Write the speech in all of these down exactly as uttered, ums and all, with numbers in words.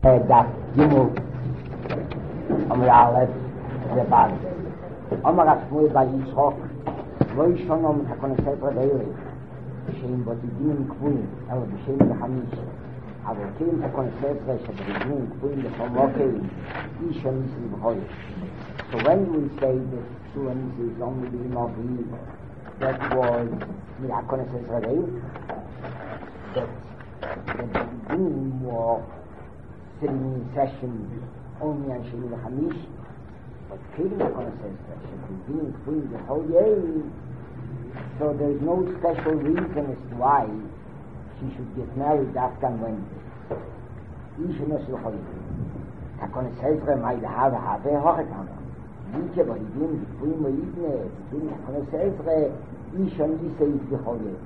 דף גימל אמר א' לבד אמר השמואל בר יצחק לא ישונו מתקון ספר דיירי שהם בדינים קבועים אבל בשם לחמיש אבל כן תקון ספר שבדינים קבועים בכל מוקר איש הניסי בחול. So when we say that Shulamisi is only the Navi that was מתקון ספר דיירי that the beginning was sitting in session only on Sheni L'Chamish, but Kiri Hakona says that she beginning free the whole day, so there's no special reason as to why she should get married after on Wednesday. Isha Nesu L'Choli. Hakona says that my have a have a hochekama. Nike but beginning free Moidne, beginning Hakona says that Isha Nisa is the whole day.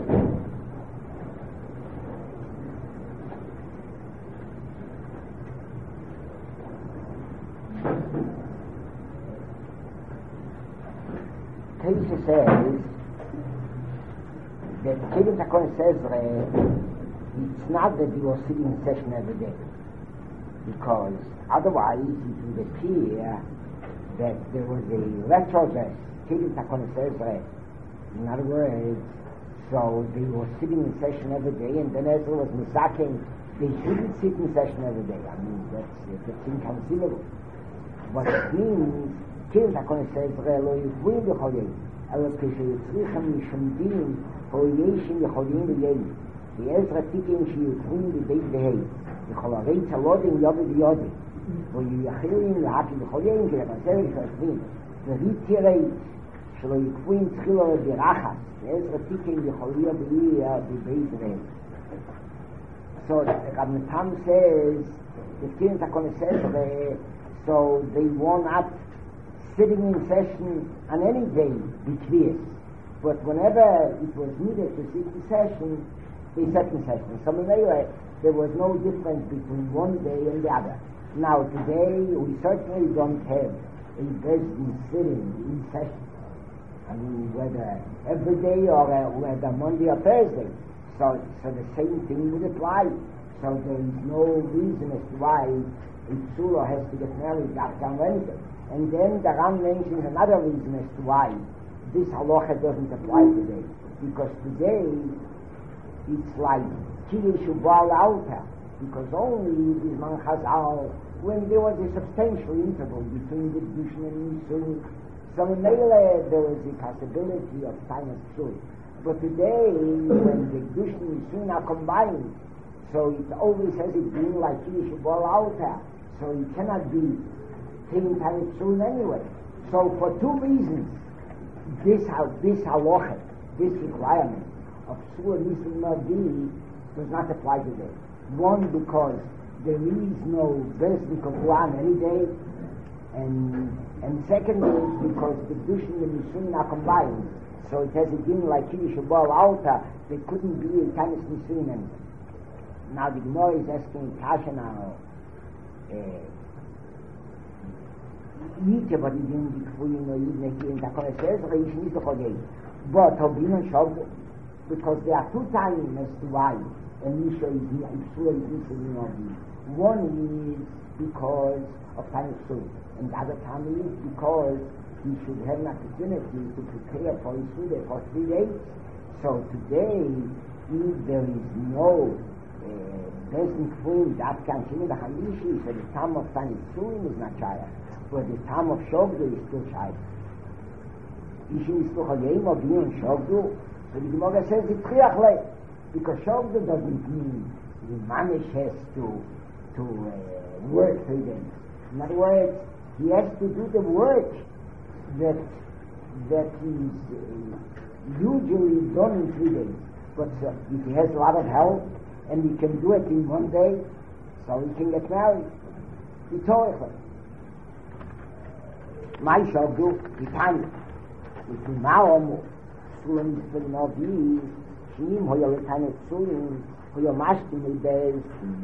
Taisha says that Kevin Takon says it's not that he was sitting in session every day, because otherwise it would appear that there was a retrogress. Kevin Takon says in other words, so they were sitting in session every day, and then Ezra was misaking they shouldn't sit in session every day. I mean that's that's inconceivable. What it means, Kevin Takon says lo yivui b'cholim, אבל כשיצריכם משומדים הוישים יכולים בידי ועזרא תיקים שיוצרים בבית בהי וכל הרי צלודים יובי ביודי ויחילים להקי בכולים כלכנסר ושרשבים וריטיירי שלא יקבוים תחילו ברחס ועזרא תיקים יכולים בבית בהי. So Rabbi Tam says the students are going to say so they will not sitting in session on any day between, but whenever it was needed to sit in session, they sat in session. So anyway, there was no difference between one day and the other. Now today we certainly don't have a Besdin sitting in session. I mean whether every day or uh, whether Monday or Thursday. So, so the same thing would apply. So there is no reason as to why a Tzula has to get married after on Wednesday. And then the Ram mentions another reason as to why this halacha doesn't apply today. Because today it's like Kiddush Ubal Alta, because only this man Chazal, when there was a substantial interval between the Kedushin and Nisun, so in Mele there was a possibility of time of Tzul. But today, when the Kedushin and Nisun are combined, so it always has it being like Kiddush Ubal Alta, so it cannot be taking time soon anyway. So for two reasons, this this halacha, this requirement of Surah Nisun Navi does not apply today. One, because there is no Besdin Kavua any day, and and secondly, because the Kedushin and Nisun are combined, so it has a din like Kiddush Ubal Alta. There couldn't be a kind of Nisun anyway. Now the Gemara is asking Kasha now. Uh, Nicht aber die Dinge, die Gefühle nur Jeden gehen, da kann es selbst riechen, nicht so okay. But Tobin and Shov, because there are two times as to why and Misha is here, and Surah is missing in one is because of time of Surah, and the other time is because he should have an opportunity to prepare for his Surah for three days. So today, if there is no Besdin Kful, that can Sheni L'Chamishi, so the time of time of Surah is not Shaya. But the time of Shogdu is still shy. Ishin is still Chagayim or B'nyon Shogdu. So the Gemara says it's Triachle. Because Shogdu doesn't mean the Manish has to, to uh, work three days. In other words, he has to do the work that, that is uh, usually done in three days. But uh, if he has a lot of help and he can do it in one day, so he can get married. It's Triachle. My Shogdu, the time, if you now almost, Sulam is for Navi, Shim, who you're kind of Sulam, who you're mashking with this,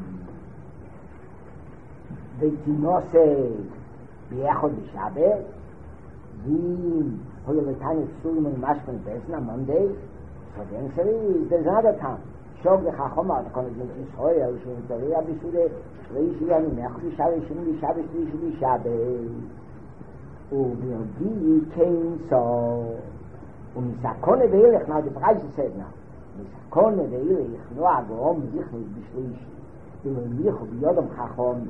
the Tinose, the Echod Shabbat, the who you're kind of Sulam and mashking with this on Monday, so the answer is, there's another time. Shog the Chachoma, the Konet in Israel, Shem Toria Bisude, Reishi Yanu Mechli Shabbos, Shem Shabbos, Reishi Shabbos. Uvildi came so, um Sakone Veilech, now the price is said now. Sakone Veilech, no Agom, Zichnis Bishlish, Im Lichu Biyodom Chachom.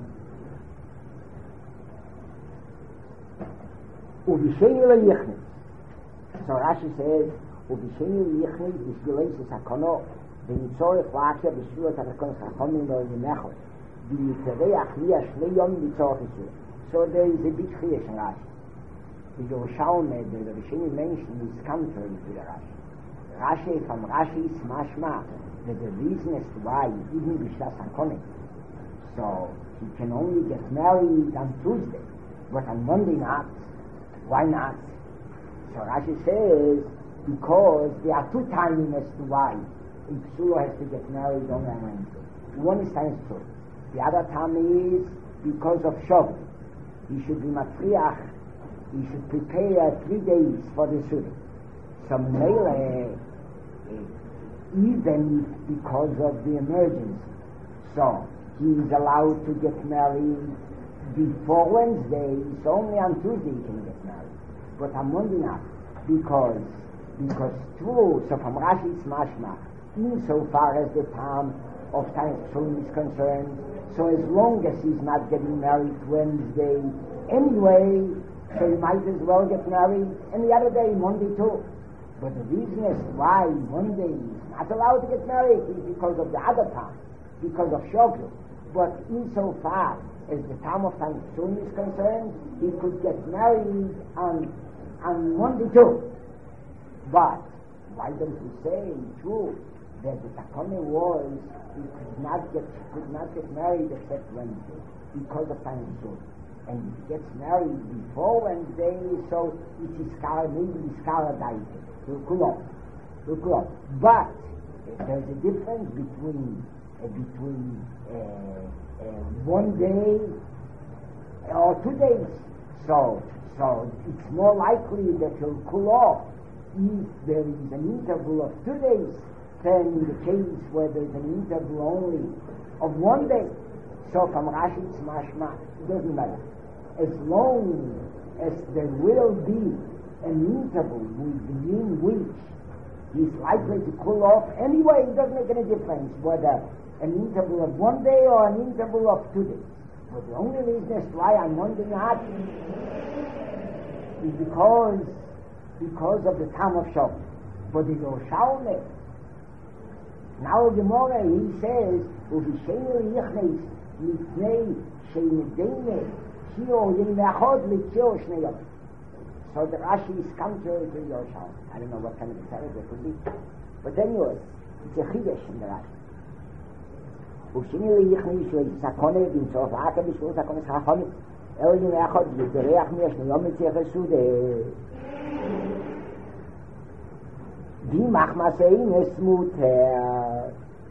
Uvisheil Yichnis. So Rashi says, Uvisheil Yichnis, Bishvileis Sakono, V'nitzorech Lachia Bishvilot HaKon Chachomim Lo Yimechot. V'yiterei Achliya Shnei Yom Nitzorech Yisrael. So there is a big Chiyah in Rashi. The Yerushalmi, the Rishini mentioned, is contrary to the Rashi. Rashi, from Rashi, is mashma, that the reason as to why he didn't be Shas so he can only get married on Tuesday, but on Monday not. Why not? So Rashi says, because there are two timing as to why a Psulo has to get married only on Wednesday. One is times two. The other time is because of Shabbat. He should be Matriach. He should prepare three days for the Suda. So Mele, even because of the emergency, so he is allowed to get married before Wednesday. So only on Tuesday he can get married, but on Monday not, because because true. So from Rashi it's mashma, insofar as the time of time is concerned. So as long as he's not getting married Wednesday anyway, so he might as well get married any other day, Monday too. But the reason is why Monday is not allowed to get married is because of the other time, because of Shoglu. But insofar as the time of Tanzun is concerned, he could get married on on Monday too. But why don't we say true that the Takone was he could not get could not get married except Wednesday because of Tanzun. And if he gets married before Wednesday, so it is scholar, maybe the scholar died. He'll cool off. He'll cool off. But uh, there's a difference between uh, between uh, uh, one day or two days. So so it's more likely that he'll cool off if there is an interval of two days than in the case where there's an interval only of one day. So from Rashi it's mashma, it doesn't matter. As long as there will be an interval within which he's likely to cool off, anyway, it doesn't make any difference whether an interval of one day or an interval of two days. But the only reason as to why on Monday not is because because of the time of Shabbat. But the Yerushalmi, now the Gemara, he says, "Uvisheil yichnes mitnei she'nedene." So the Rashi is contrary to Yerushalmi. I don't know what kind of a it could be. But anyway, it's a chidesh in the Rashi. Uvshini liyichni yishu sakone b'insof aka b'shul sakone schachoni el yim echad v'dereach miyashni yom mitzich esude v'machmasein esmuter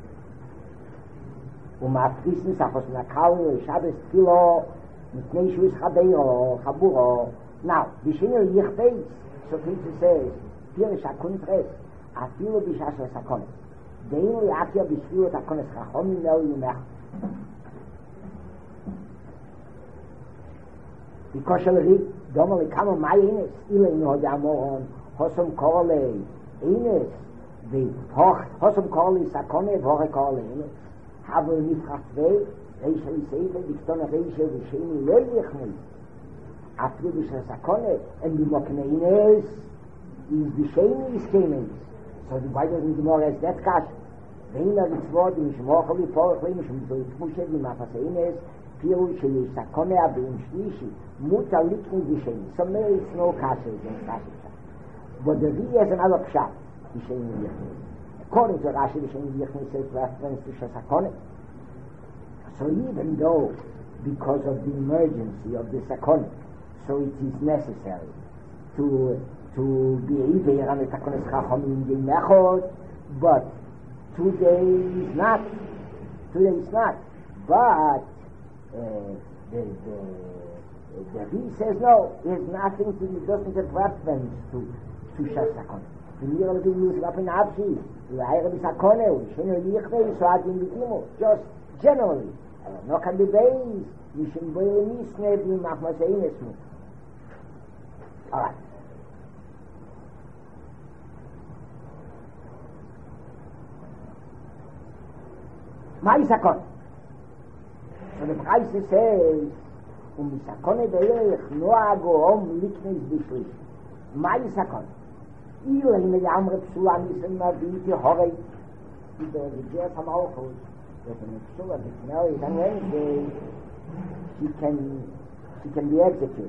u'mafrisin sachos nakal Shabbos tfilo mitnei shu is chabeiro chaburo. Now, b'shini liyichbeis, so Christ says, pirish hakuntres, afilu b'shas sakone. Dein liatia b'shvilut hakones chachomim el yimech. Because shall read, domo likamo mai ines, ile ino ha'amoron, hosom kole ines, v'hoch, hosom kole sakone, v'hoche kole ines, havel nifchach vei, reisha l'seife, dikton reisha v'sheni lo yichni, afilu b'shas sakone, and b'mokne ines, is v'sheni is kenes. So why doesn't the Gemara ask that cash? Ve'ina v'tzvot v'shmochel v'porach v'imshum v'tmushed v'mafaseines piru sheyish sakonea v'im shlishi muta likni v'sheni. So maybe it's no cash against cash. But the V has another pshat, v'sheni v'yichni. According to Rashi, v'sheni v'yichni says reference to shasakone. So even though, because of the emergency of the sakone, so it is necessary to to be either on the Takones Chachomim in Mechot, but two days not, two days not. But uh, the the the V says no. It has nothing to do. It doesn't have reference to to Shas Takones. the near of the use up in Absi, the higher is a corner, which in a lichne, so I didn't begin, just generally. No can be based, you should be a niece, maybe, Mahmasaynes. All right. Ma'isakon. So the price says, um Isakon be'erech noago om liknes bishlish. Ma'isakon. Ile in the amre psula nisen ma viti horei. Ida vijea tamalchus. If an psula is married on Wednesday, she can, she can be executed.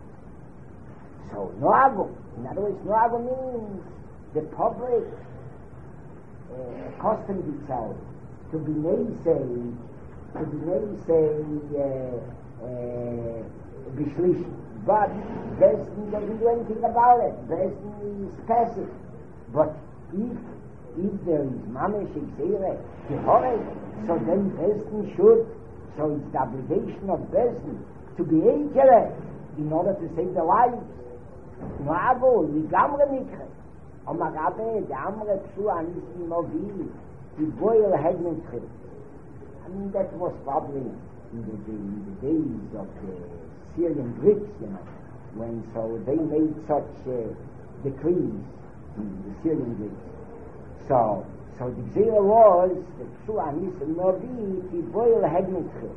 So noago. In other words, noago means the public uh, accustomed itself to be naysay, to be naysay, uh, uh, bishlish. But Besdin doesn't do anything about it. Besdin is passive. But if if there is mamish exere, so then Besdin should, so it's the obligation of Besdin to be ekele in order to save their lives. Noago, ligamre mikre. Omagabe, the amre psu anisim mobil. The boil hadn't trip. I mean, that was probably in the, the, in the days of the Syrian Greeks, you know, when so they made such uh, decrees, the Syrian Greeks. So, so the Gzera was the Psu Anis and Novi, the boil hadn't trip.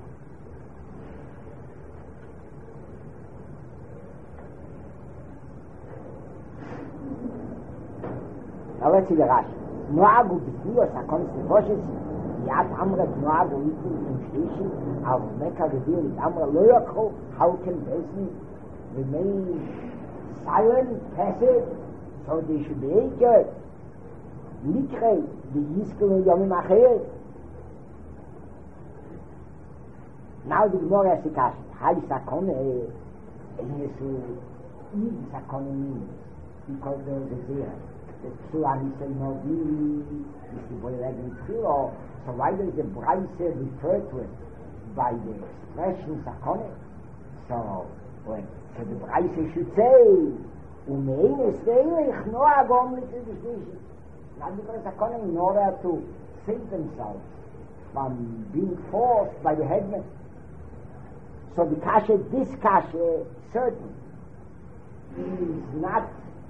Now let's see the Rashi. Noagu b'tnios ha-konstitoshes yad amra noagu itin in shlishi al meka reveal it amra lo yakho. How can Besdin remain silent, passive? So they should be eager. Nikre the yiskel yomim acher. Now the Gemara has a question. How is sakone enesu in sakone means? Because there is a zera. The Psu Anisel Novi is the boy eleven Tfilo, so why does the Braise refer to it by the expression Sakone? So, when, so the Braise should say, Umeines ve'elech noa gom l'tzidishlishi. Not because Sakone, in order to save themselves from being forced by the headman. So the kasha, this kasha, certain, is not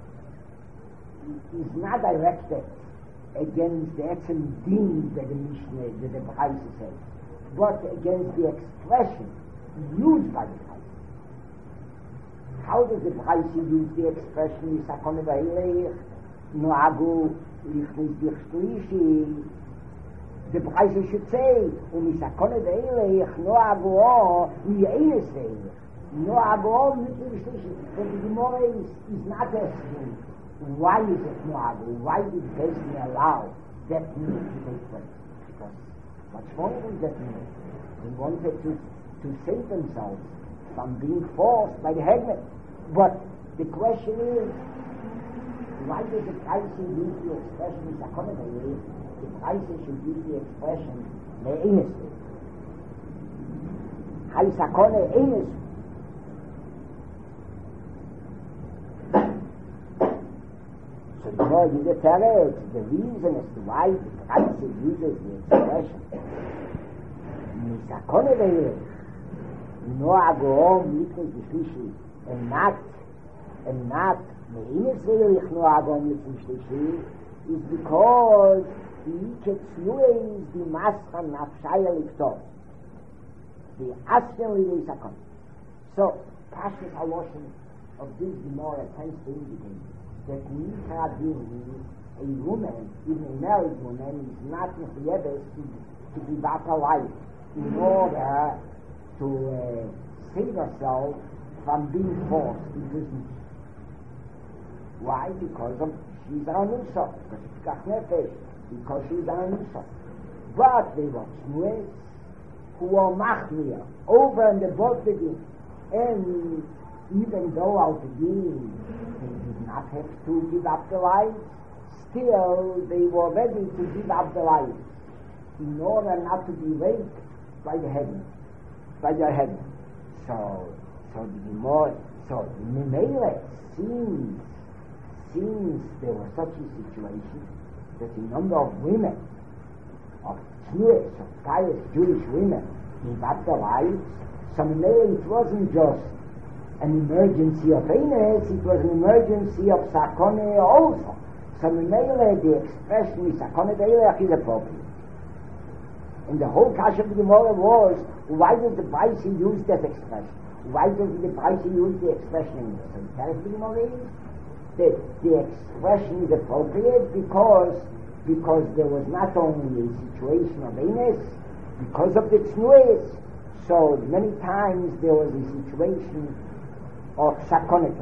is not directed against the etzem din that the Mishnah, that the Braise says, but against the expression used by the Braise. How does the Braise use the expression Yisakon v'hilech noagu lichnis b'chshlishi? The Braise should say um Yisakon v'hilech noagu o li'enes v'hilech noagu o lichnis b'chshlishi. But the Gemara is, is not asking why is it noagu? Why did Besdin allow that need to take place? Because what's wrong with that need? They wanted to, to save themselves from being forced by the headman. But the question is, why does the Braise use the expression Sakone v'hilech? The Braise should use the expression le'enes. Hay Sakone enes. So the more you get it, the reason as to why the Braise uses the expression Misakone v'hilech noagu om lichnis b'shlishi, and not and not me'ines v'hilech noagu om lichnis b'shlishi, is because the Iketzlue is the Maschan Nafshaya Liktor, the Asken Lidei Sakon. So Pashas Haloshin of this Gemara tends to indicate that Nikra Din, a woman, even a married woman, is not mechuyeves to, to give up her life in order to uh, save herself from being forced into this. Why? Because of, she's an anusa, because she's got nefesh, because she's an anusa. But they were shnues who are machmir, over and above the din, and even though out the din they did not have to give up the life, still they were ready to give up the life in order not to be raped by the headman, by their headman. So, so the more, so the Memele seems, since there was such a situation that the number of women, of Jewish, of pious Jewish women, gave up their lives, so maybe it wasn't just an emergency of Eines, it was an emergency of Sakone also. So maybe the expression is Sakone Deilech is appropriate. And the whole Kash of the Gemara was, why did the Braisi use that expression? Why did the Braisi use the expression in this? So the Kash of the Gemara is, the, the expression is appropriate because because there was not only a situation of Eines, because of the Tznuis, so many times there was a situation of Sakonet.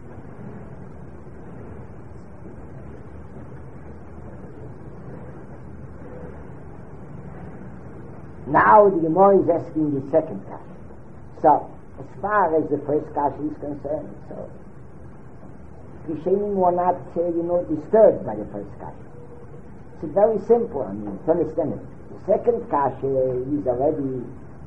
Now the Gemara is asking the second question. So, as far as the first question is concerned, so Rishonim were not, uh, you know, disturbed by the first question. It's very simple, I mean, to understand it. The second kasha is already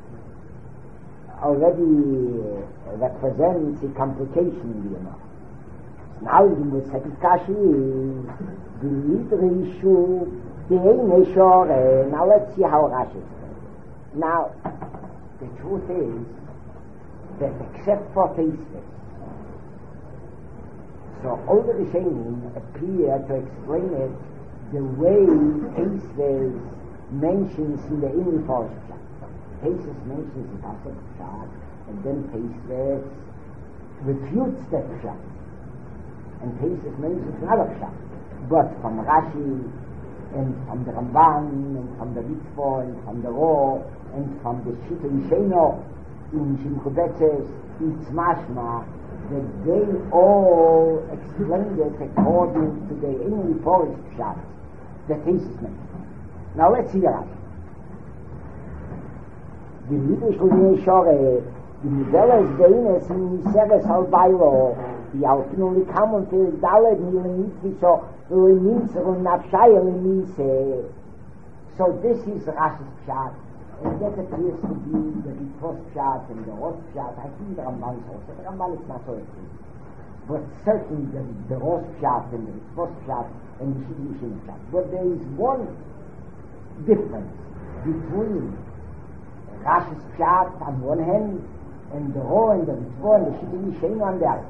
already uh, represents a complication in the Gemara. Now the second kasha is the Nidrishu, the Eineshore. Now let's see how Rashi says. Now, the truth is that except for Teisves, so all the Rishonim appear to explain it the way Teisves mentions in the Inni Forest Pshat. Teisves mentions the Pasuk Pshat, and then Teisves refutes that Pshat. And Teisves mentions another Pshat. But from Rashi, and from the Ramban, and from the Ritva, and from the Ro, and from the Shita Yisheno, in Shimchubetzes, it's mashma, that they all explained it according to the Inni Forest Pshat. The thesis mentioned. Now let's see the Rashi. The Midrash Lulei Shore, the Mideles Deines in Seres Halbayro, the Alpinoli Kamon Fil Dalet Milen Itviso, Uleminzer und Nafshaya Lemise. So this is Rashi's Pshat, and that appears to be the Ritvo's Pshat and the Rosh Pshat. I think the Ramban is also. The Ramban is not so clear. But certainly the, the Rosh Pshat and the Ritvo's Pshat and the Shita Yisheno Pshat. But there is one difference between Rashi's Pshat on one hand and the Ro and the Ritva and the Shita Yisheno on the other.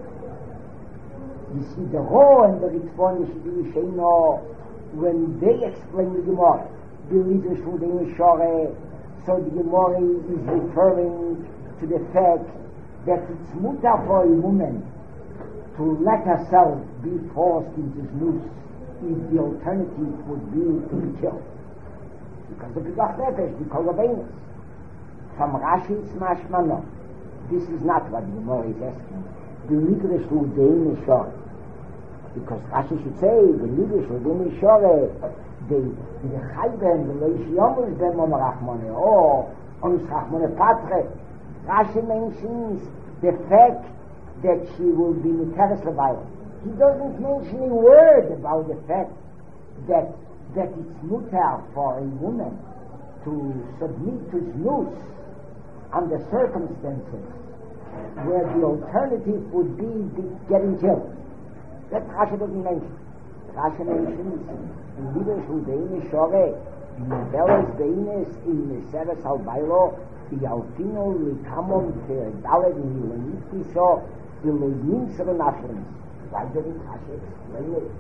You see, the Ro and the Ritva and the Shita Yisheno, when they explain the Gemara, the Midrash Lulei Shore, so the Gemara is referring to the fact that it's mutar for a woman to let herself be forced into znus if the alternative would be to be killed. Because of Pikuach Nefesh, because of Eines. From Rashi it's mashma no. This is not what the Gemara is asking. The Midrash Lulei Shore. Because Rashi should say, the Midrash Lulei Shore, the the Chayben, the Leish Yomuz Ben Mom Rachmone, or Ons Rachmone Patre. Rashi mentions the fact that she will be Miteres Levaila. He doesn't mention a word about the fact that that it's mutar for a woman to submit to znus under circumstances where the alternative would be getting killed. That Rashi doesn't mention. Rashi mentions in Midrash Lulei Shore, the Mideles Deines in Seres Halbayro, the Alpino Likamon Dalet in so the Loyim Seven Afrins. Why doesn't Rashi explain it?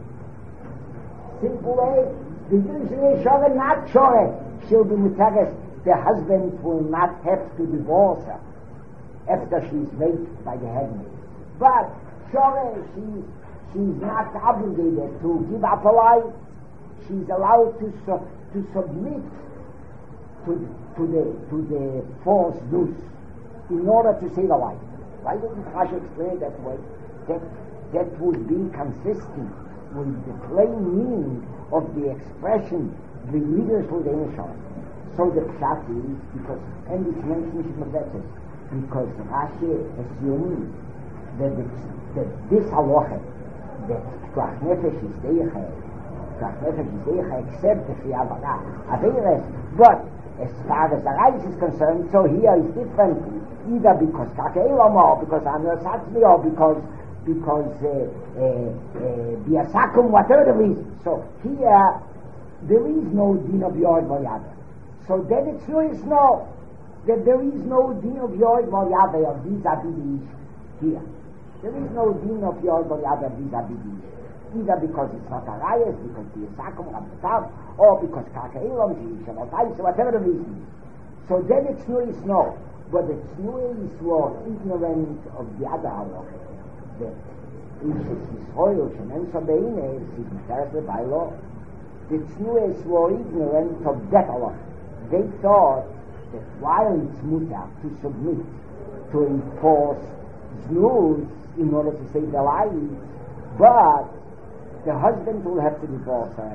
Simple way, the Midrash Lulei Shore not Shore. She'll be Mutares. The husband will not have to divorce her after she's raped by the headmaid. But Shore, she she's not obligated to give up her life. She's allowed to su- to submit to to the to the false news in order to save her life. Why doesn't Rashi explain it that way? That that would be consistent with the plain meaning of the expression the Midrash Lulei Shore. So the pshat is because, and it's mentioned in Shemot because Rashi assumes that it's, that this halacha that Pikuach Nefesh is deicha, Pikuach Nefesh is deicha except if you have a but as far as the rice is concerned, so here is different, either because Kakei Lama, or because Amir Satzmi, or because because uh, uh, biasakum, uh, whatever the reason. So here, there is no din of Yored Vayada. So then it's serious no, that there is no din of Yored Vayada of vis-a-vis the issue here. There is no din of Yored Vayada of vis-a-vis the issue. Either because it's not a rayas, because biasakum, or because Kaka'ilam, or whatever the reason is. So then it's serious no. But the Tznuis were ignorant of the other halacha. That if it's Yisroel, Shemen Sabeines, it's Miteres by law. The Tznuis were ignorant of that halacha. They thought that while it's mutar to submit to enforce Znus in order to save their lives, but the husband will have to divorce her.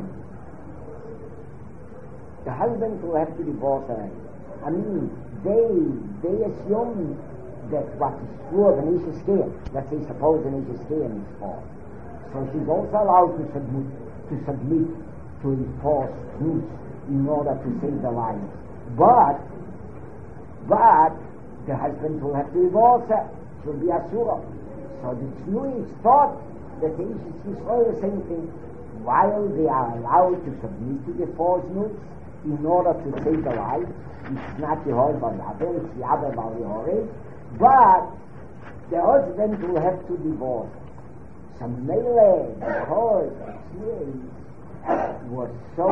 The husband will have to divorce her. I mean, they they assume that what is true of an Isha Skein, let's say suppose an Isha Skein is false. So she's also allowed to submit to submit to enforce Znus in order to save the lives. But but the husband will have to divorce her. She'll be Asura. So the Tznuis thought that the Isha Yisrael the same thing. While they are allowed to submit to the false Znus in order to save the lives, it's not Yehored Vayada, it's Yada Vayore, but the husband will have to divorce. So Mele, because he was so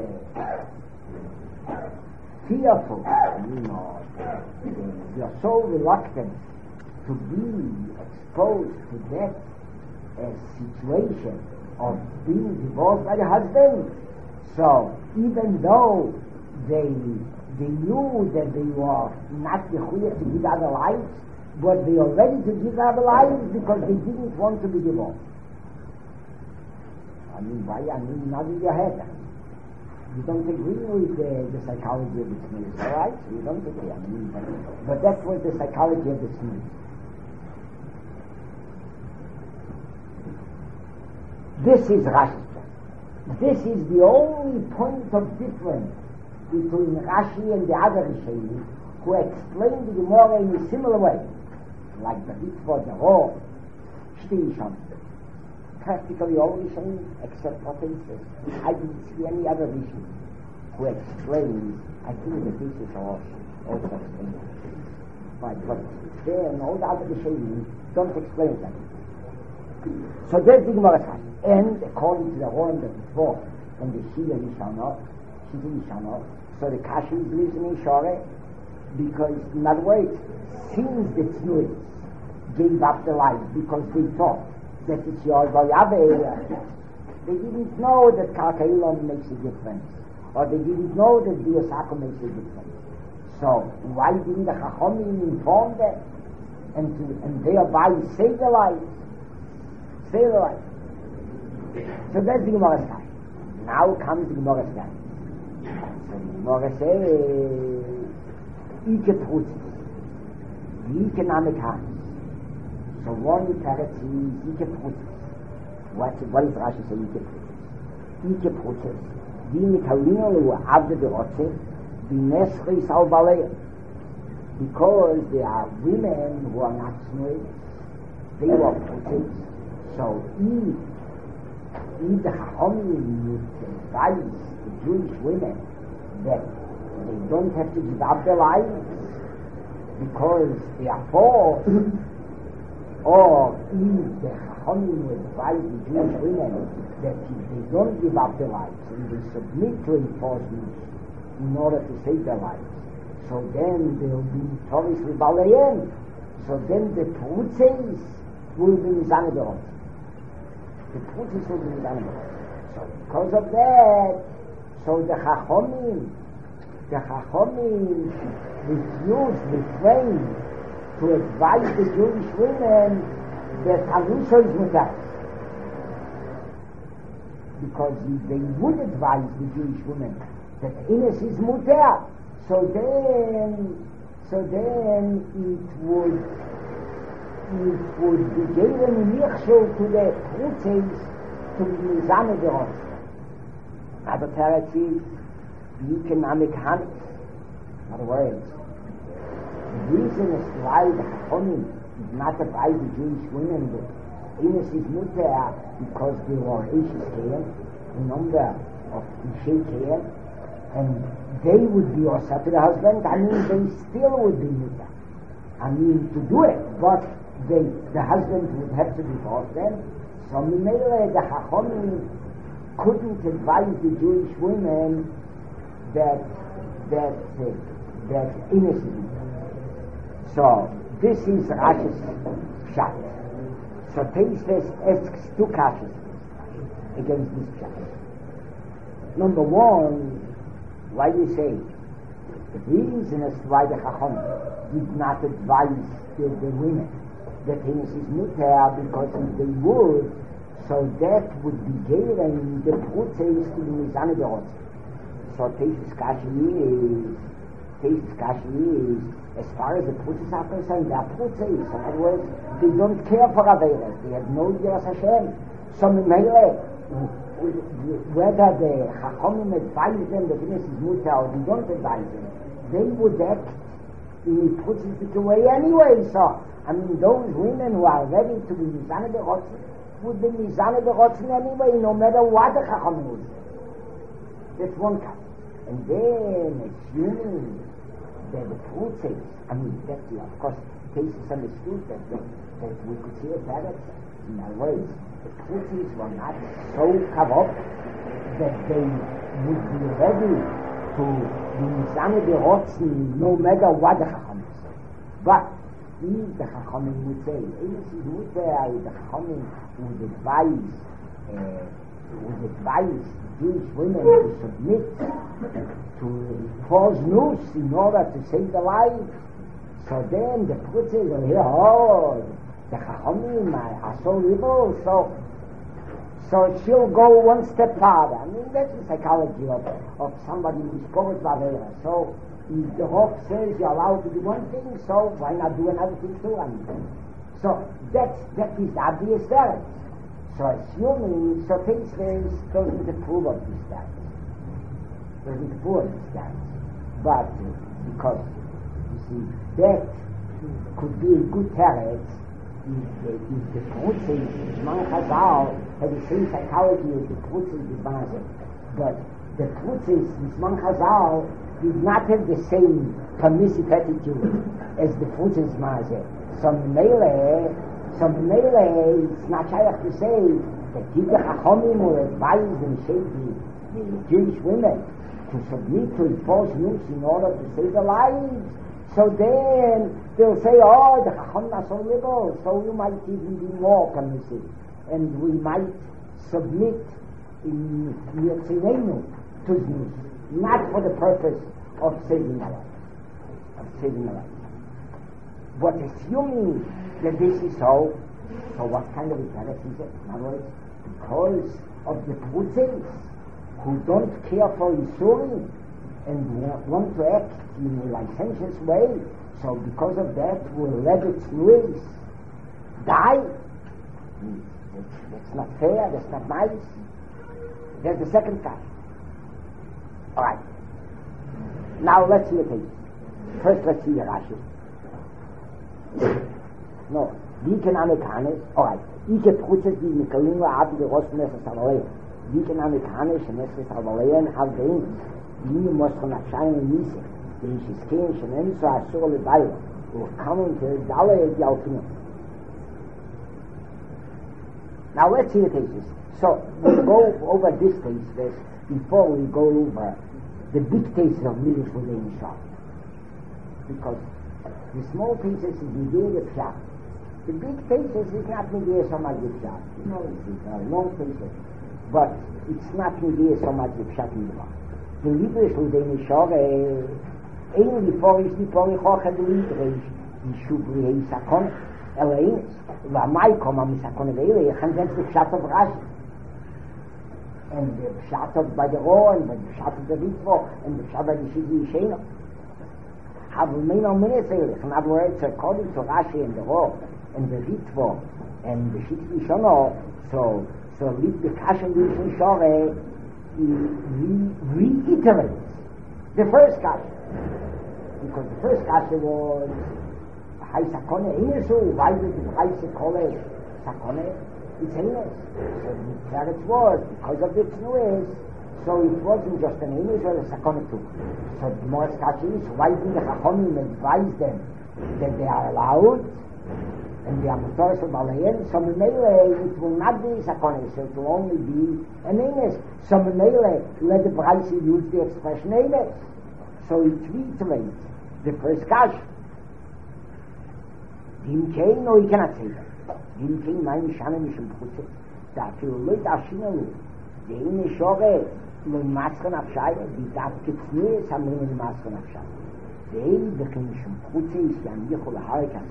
uh, fearful, you know, they are so reluctant to be exposed to that uh, situation of being divorced by the husband. So even though they they knew that they were not mechuyev to give other lives, but they were ready to give other lives because they didn't want to be divorced. I mean, why? I mean, not in your head. You don't agree with the, the psychology of the Tznuis, all right? You don't agree. I mean, but, but that was the psychology of the Tznuis. This is Rashi. This is the only point of difference between Rashi and the other Rishonim, who explain the Gemara in a similar way, like the Mitzvah, the Raw, Shtei. Practically all Rishonim, except what they say. I didn't see any other Rishonim who explain. I think the Mitzvah are also explain. But but there and all the other Rishonim don't explain that. So there's the Gemara Rashi. And according to the Raw and the Mitzvah, and the Shia Yishana, Shia Yishana, so the Kashi believes in Ishare, because in other words, since the Tznuis gave up the life because they thought that it's your Vayave, they didn't know that Karkailam makes a difference, or they didn't know that Biasako makes a difference. So why didn't the Chachomim inform them and to, and thereby save their lives? Save their lives. So that's the Gemara style. Now comes the Gemara style. So the Gemara says, Ike Prutzis, the economic hands. So one Teretz is Ike Prutzis. What, what is Rashi say Ike Prutzis? Ike Prutzis. Die Mitalino were Abde de Rotze, the Neschris al Balei. Because there are women who are not Tznuis, they were Prutzis. So if if the Chachomim would advise the Jewish women that they don't have to give up their lives because they are forced, or if the Chachomim would advise the Jewish women that if they don't give up their lives and they submit to enforcement in order to save their lives, so then they will be Torah's Rebalayen. So then the Prutzes will be Mizanadorot. The Prutzis will be Mizanadorot. So because of that, so the Chachomim, the Chachomim refused, refrained to advise the Jewish women that Anusha is Mutar. Because if they would advise the Jewish women that Ines is Mutar, so then, so then it would, it would be given Michshel to the Prutzis to be Mizanadorot. Other Teretz is the economic hand. In other words, the reason is why the Chachamim did not advise the Jewish women that Ines is mutter because there were Eishes Kehen, a number of Ishei Kehen, and they would be also to the husband. I mean, they still would be mutter. I mean, to do it, but they, the husband would have to divorce them. So Mimele, the Chachomim couldn't advise the Jewish women that that uh, that Ines is mutter. So this is Rashi's pshat. So Tosfos asks two kashas against this pshat. Number one, why do you say the reason as to why the Chacham did not advise the, the women that Ines is mutter, because if they would, so that would be gaining the Prutzes to the Mizane Berotz. So Tosfos kashi is Tosfos kashi is as far as the Prutzes are concerned, they are Prutzes. In other words, they don't care for Averes. They have no Yiras Hashem. So Mimele, whether the Chachomim advise them that Ines is mutter or they don't advise them, they would act in the Prutzes way anyway. So, I mean, those women who are ready to be Mizane Berotz would be Mizane Berotz anyway, no matter what the Chachomim would say. That's one kind. And then, assuming that the Prutzes, I mean, that's, of course, cases understood that, that, that we could see a paradox. In other words, the Prutzes were not so corrupt that they would be ready to be Mizane Berotz no matter what the Chachomim say. But if the Chachamim would say, Ines is mutter, the Chachamim would advise, uh, would advise Jewish women to submit to false news in order to save their lives. So then the Prutzes will hear, oh, the Chachamim are so liberal, so so she'll go one step farther. I mean, that's the psychology of, of somebody who is covered by Avera. So if the Rav says you're allowed to do one thing, so why not do another thing too? I mean, so that's, that is the obvious difference. So assuming, so Tosfos doesn't approve of this difference. Doesn't approve of this difference. But uh, because, you see, that could be a good teretz if the, if the Prutzes, Zman Chazal, have the same psychology as the Prutzes with Basel. But the Prutzes, Zman Chazal, did not have the same permissive attitude as the Prutzes Mazel. So Mele, so Mele, it's not shaykh to say that the Chachomim will advise and shape the, the Jewish women to submit to false news in order to save their lives. So then they'll say, oh, the Chachomim are so liberal, so we might even be more permissive, and we might submit in Yetzinenu to news, not for the purpose of saving a life, of saving a life. But assuming that this is so, so what kind of intelligence is it? In other words, because of the Prutzes who don't care for Yisurim and want to act in a licentious way, so because of that will let its Louis die. That's, that's not fair, that's not nice. That's the second fact. All right. Now let's see the case. First let's see the Rashi. No, die can Amerikaner, all right. Ich habe Prutzes, die mit Kalunga haben die Rostmesser Salalein. Die can Amerikaner, die Messer Salalein, have the English. Die muss von erscheinen Niese. Die ist es kein, schon ein so ein Schule Beil. Wo kommen die alle die Aufnehmen. Now let's see the cases. So, we'll go over this case first before we go over the big cases of Midrash Rodin Shah. Because the small cases is Nidei the Pshat. The big cases is not Nidei so much the Pshat. You know, it's a long cases. But it's not Nidei so much the Pshat in the one. The Midrash Rodin Shah, even before is before ich hoche the Midrash, die Shubri hei Sakon, Elaines, Vamai koma mi Sakon Eleile, ich kann selbst the Pshat of Rashi. And the Pshat of Badero, and the Pshat of the Ritvo, and the Pshat of the Shigi Yisheno. Have we made no minutes here? In other words, according to Rashi and the Ro, and the Ritvo, and the Shigi Yisheno, so, so with the Kashan Yishin Shore, he reiterates the first Kashan. Because the first Kashan was, Hai Sakone Inesu, why did the Hai Sakone sakone, it's heinous. So Teretz was, because of the Tnuis, so it wasn't just an heinous or a sakone too. So the more skachi is, why did the Chachomim advise them that they are allowed, and they are motorish of Balayan, so Memele, it will not be sakone, so it will only be an heinous. So Memele, let the Braisi use the expression heinous. So it reiterates the first kash. Dim Kain, no, he cannot say that. Dim Kain, my Mishana Mishim Putze, that he will look at Shinalu, the Ine Shore, the Maskan of Shire, the Gat Kitzne, Samrin in Maskan of Shire. The Ine, the Mishim Putze, is Yan Yichul Harikas.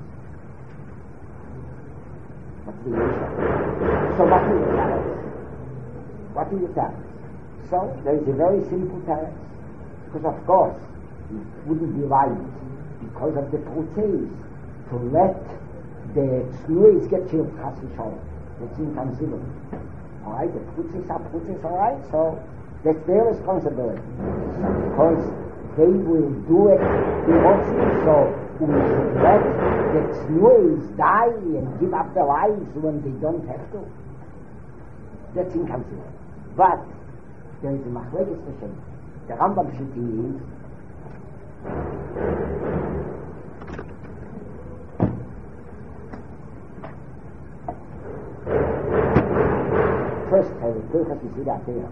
What do you say? So what is the Taras? What is the Taras? So there is a very simple Taras. Because of course, it wouldn't be right because of the Putze to let the Tznuis get killed, Chas V'Sholem. That's inconceivable. All right, the Putze are Putze, all right, so that's their responsibility. Because they will do it, they want to, so we should let the Tznuis die and give up their lives when they don't have to. That's inconceivable. But there is a Machlekes Hashem. The Rambam Shiti is first have a Kirchas Yisida Atera.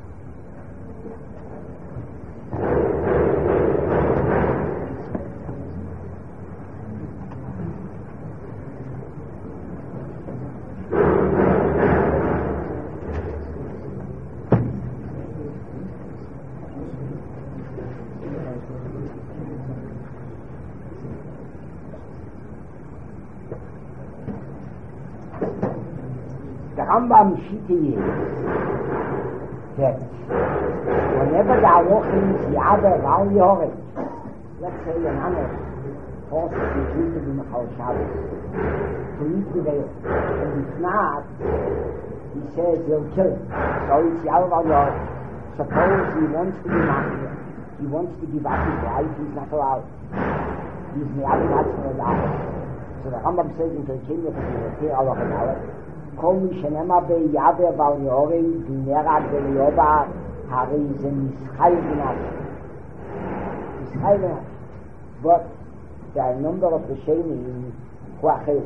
Rambam Shiti is that whenever the Alochim is Yada around Yorek, let's say an Amer forces the Jew to be Mechal Shabbos, to eat the veil, and if not, he says he'll kill him. So it's Yada around Yorek. Suppose he wants to be Machir, he wants to give up his life, he's not allowed. He's Meyad Matzman allowed. So the Rambam says in the Kingdom of the Yeter Alochim Alech, כל מי שנאמר ביעבר ועל יורי בנרג וליובה הרי זה משחי בנפש משחי בנפש but there are a number of the Shemim who are אחר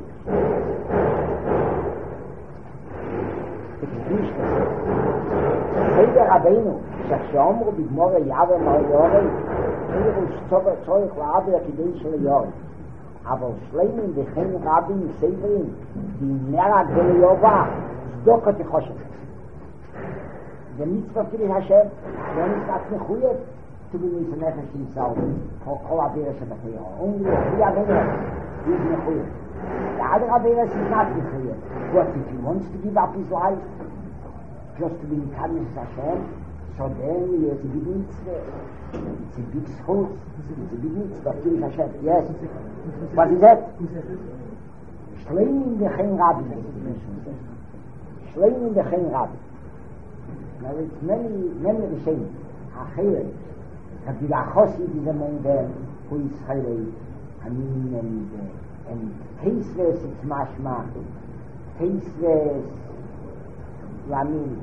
it is nicht Heider Rabbeinu שכשאומרו בגמור יעבר ועל יורי הירו שצובר צורך לעבר כדי של יורי aber Schleimen, die kein Rabbin, Severin, die Nera Geleova, Zdokot die Choshev. Der Mitzvah für die Hashem, wenn es das Mechuyet, zu genießen Nefesh himself, for Kol Averes Shabbatayah. Only three Averes is Mechuyet. The other Averes is not Mechuyet. But if he wants to give up his life, just to be in Kaddish Hashem, so then he has a big mitzvah. It's a big schools. It's a big mitzvah. Kiddush Hashem. Yes. What is that? Shleimin Dechen Rabbi. Shleimin Dechen Rabbi. Now it's many, many of the same. Acheret. Rabbi Lachosid is among them. Who is Chayre? I mean, and, uh, and Teisves it's Mashma. Teisves, I mean,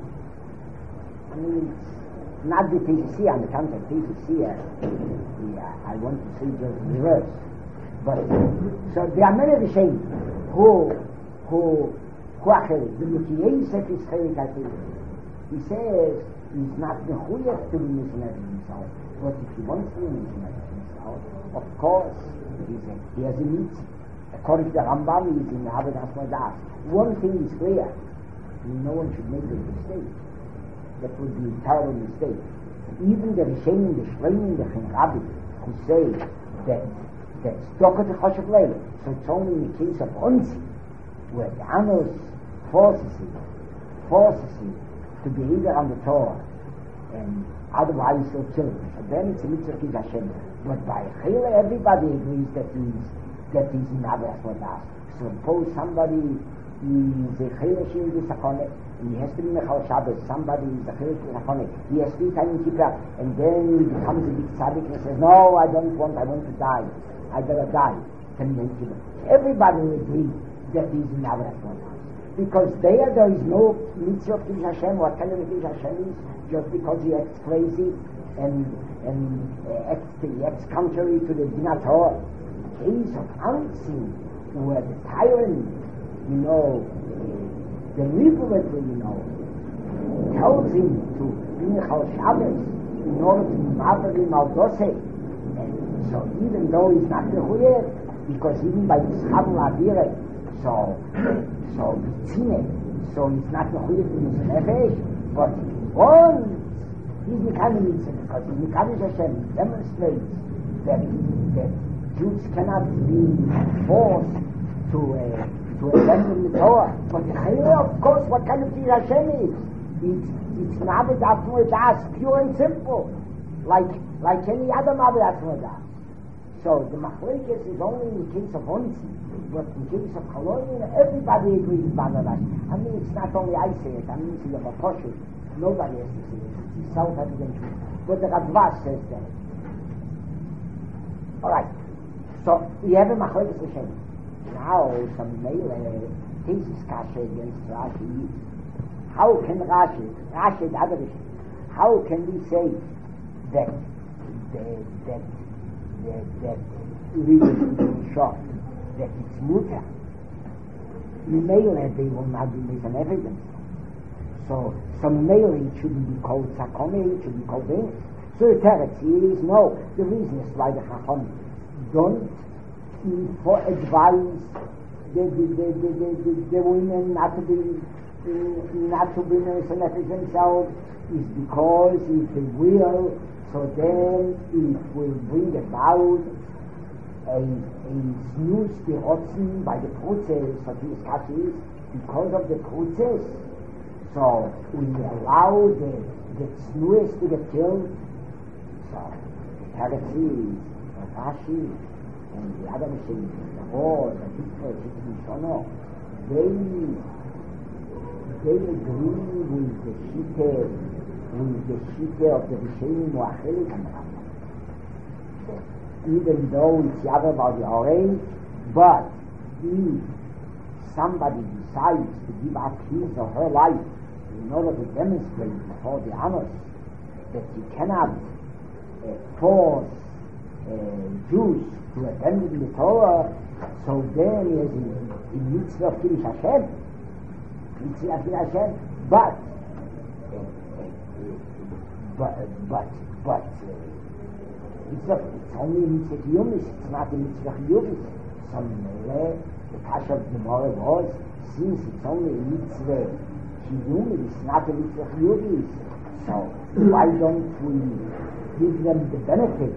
I mean, it's not the Teisves on the contrary. Teisves yeah, I want to say just reverse. But so there are many of the same who who who are the Mutiyesef is Chayre. He says he's not the Huyat to be missionary himself, but if he wants to be missionary himself, of course he's a, he has a mitzvah. According to the Rambam, he's in the Avodas Modas. One thing is clear: no one should make a mistake. That would be a terrible mistake. Even the Rishonim, the Shleimin, the Chenrabi, who say that that's Dokot the Choshev Leila. So it's only in the case of Onzi, where the Amos forces it, forces it to be either on the Torah, and otherwise he'll kill him. So then it's a mitzvah Kiddush Hashem. But by Chayla, everybody agrees that he's that he's in Avodas Modas. So suppose somebody is a Chayla Shir B'Sakone, and he has to be Mechal Shabbos. Somebody is a Chayla Shir B'Sakone. He has to be Tiny Kippur, and then he becomes a big tzaddik and says, "No, I don't want. I want to die. I better die." Everybody will agree that he's in Avodat Hashem. Because there, there is no mitzvah of Kiddush Hashem, what kind of a Kiddush Hashem is, just because he acts crazy and and uh, acts, he acts contrary to the Din Torah. In case of Anzin, where the tyrant, you know, uh, deliberately, you know, tells him to bring Chal Shabbos in order to mother him al Doseh. And so even though he's not Mechuyeh, because even by the Schabel Avire, so so Bitzine, so he's not Mechuyeh in his Nefesh, but once he's Mekayem Mitzvah, because he's Mekayem Hashem, demonstrates that that Jews cannot be forced to uh, to abandon the Torah. But the Chayil, of course, what kind of Kiddush Hashem is? It's it's an Avodat Das, pure and simple, like like any other Avodat Das. So the Machlekes is only in the case of Onzi, but in case of Chaloyin, everybody agrees with Avodat Das. I mean, it's not only I say it. I mean, it's a Poshet. Nobody has to say it. It's self-evident truth. But the Radvaz says that. All right. So we have a Machlekes Hashem. Now some Meile takes his kasha against Rashi. How can Rashi, Rashi the other issue, how can we say that that that that, that religion shop, that it's mutter? Meile they will not be with an evidence. So some Meile it shouldn't be called Sakone, it should be called Venus. So the Teretz is no. The reason is why the Chacham don't for advice the the the the, the, the women not to be not to be nurses themselves is because if they will, so then it will bring about a a snooze berotzen by the process of his kassis because of the process. So we allow the the snooze to get killed. So the Teretz is Rashi and the other machines, the Hor, the Tikva, the Tikva, they, they agree with the Shite, with the Shite of the Rishonim Muachelik and Rambam. Even though it's Yad about the orange, but if somebody decides to give up his or her life in order to demonstrate before the Amos that you cannot uh, force uh, Jews to abandon the Torah, so then he is in, in mitzvah of Kiddush Hashem, mitzvah of Kiddush Hashem, but, uh, uh, but, but, but, uh, it's, a, it's only a mitzvah Yumis, it's not a mitzvah Yumis. So, uh, the Kasha of the Gemara was, since it's only a mitzvah Yumis, it's not a mitzvah Yumis, so why don't we give them the benefit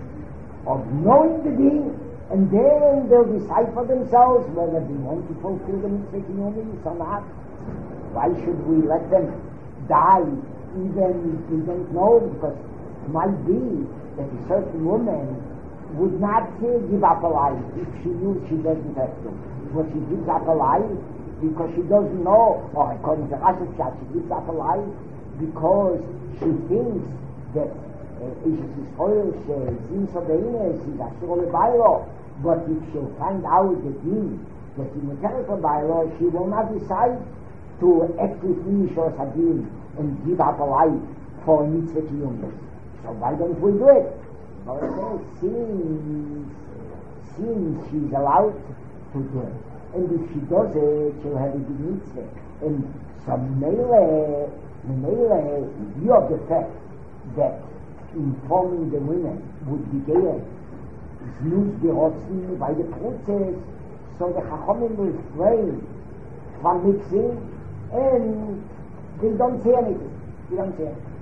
of knowing the deen, and then they'll decide for themselves whether they want to fulfill the mitzvah Yumis or not. Why should we let them die even if we don't know? Because it might be that a certain woman would not uh, give up a life if she knew she doesn't have to. But she gives up a life because she doesn't know, or according to Rashi, she gives up a life because she thinks that איש ישראל שזין סודאינס is אסור לביילו, but if she'll find out the deen that in the terrible bylaw, she will not decide to actually finish her sadin and give up a life for a mitzvah kiyumis. So why don't we do it? Well, it says, since, since she's allowed to do it, and if she does it, she'll have a big mitzvah. And some mele, mele, in view of the fact that informing the women would be there, is used berotzen by the process, so the Chachamim refrain from mixing, and they don't say anything. They don't say anything.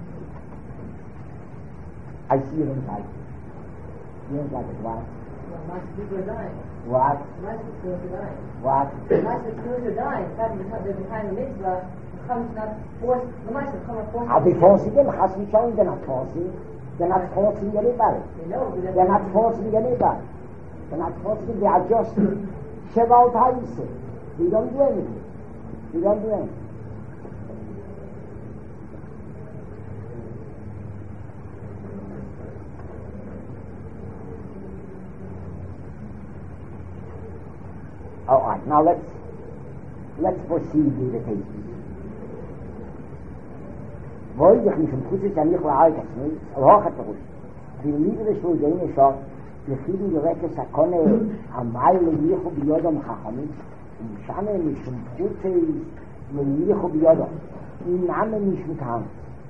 I see you don't like it. You don't like it, what? Well, lots of people are dying. What? Lots of people are dying. What? Lots of people are dying. In fact, they're behind the mitzvah. Comes not force. The mitzvah come force. Are they forcing them? Has we shown they're not forcing? They're not forcing anybody. They know. They're not forcing anybody. They're not forcing. They are just sheval taise. They don't do anything. They don't do anything. Oh, right, now let's let's proceed with the cases. Wollte ich nicht im Kutzes ja nicht leid, das nicht, aber auch hat er ruhig. Die Liebe schon sehen ist auch, wir kriegen die Recke Sakone am Meile Licho Biodom Chachamim, und Schane nicht im Kutzes mit Licho Biodom, im Namen nicht mit Hand.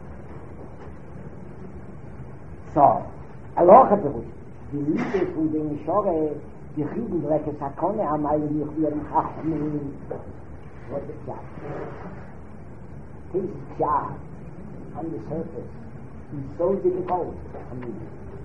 So, aber auch hat er ruhig. Die Liebe von den Schore, die kriegen die Recke Sakone am Meile Licho Biodom Chachamim. What is that? This is God on the surface. He's so difficult. I mean,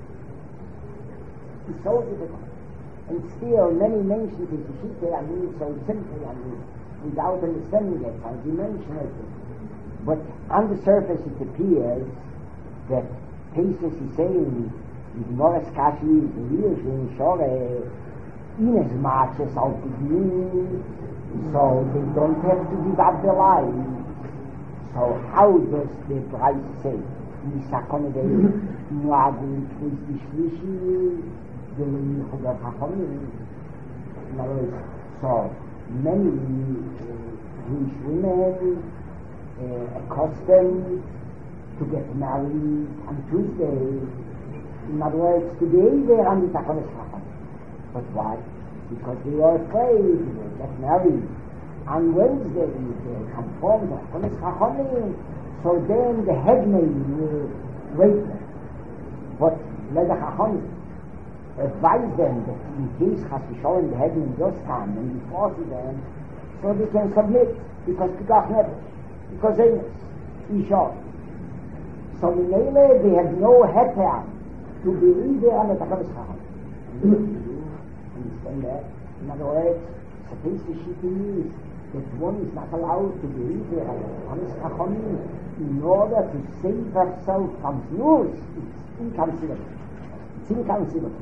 it's so difficult. And still, many mentions his Shite, I mean, so simply, I mean, without understanding it, how he mentioned it. But on the surface it appears that Pesach is saying, with Morris Kashi, the real thing, sure, in as much as out the beginning, so they don't have to give up their lives. So how does the Christ say? Die Sakone der Nuagun Kris die Shlishi, the Licho der Chachamim. In other words, so many Jewish women uh, accustomed to get married on Tuesday. In other words, today they are on the Sakone Chachamim. But why? Because they are afraid to get married. On Wednesday, they conform the Sakone Chachamim. So then the headmaid will wait them. But let the Chachamim advise them that in case Chas v'Sholem the headmaid does come and he forces them, so they can submit, because Pikach Nefesh, because they Isha. So in Eile they have no heter to believe there on the Sakone Chachamim. Understand that? In other words, suppose the Shita is that one is not allowed to believe there on the Sakone Chachamim in order to save herself from snooze. It's inconceivable. It's inconceivable.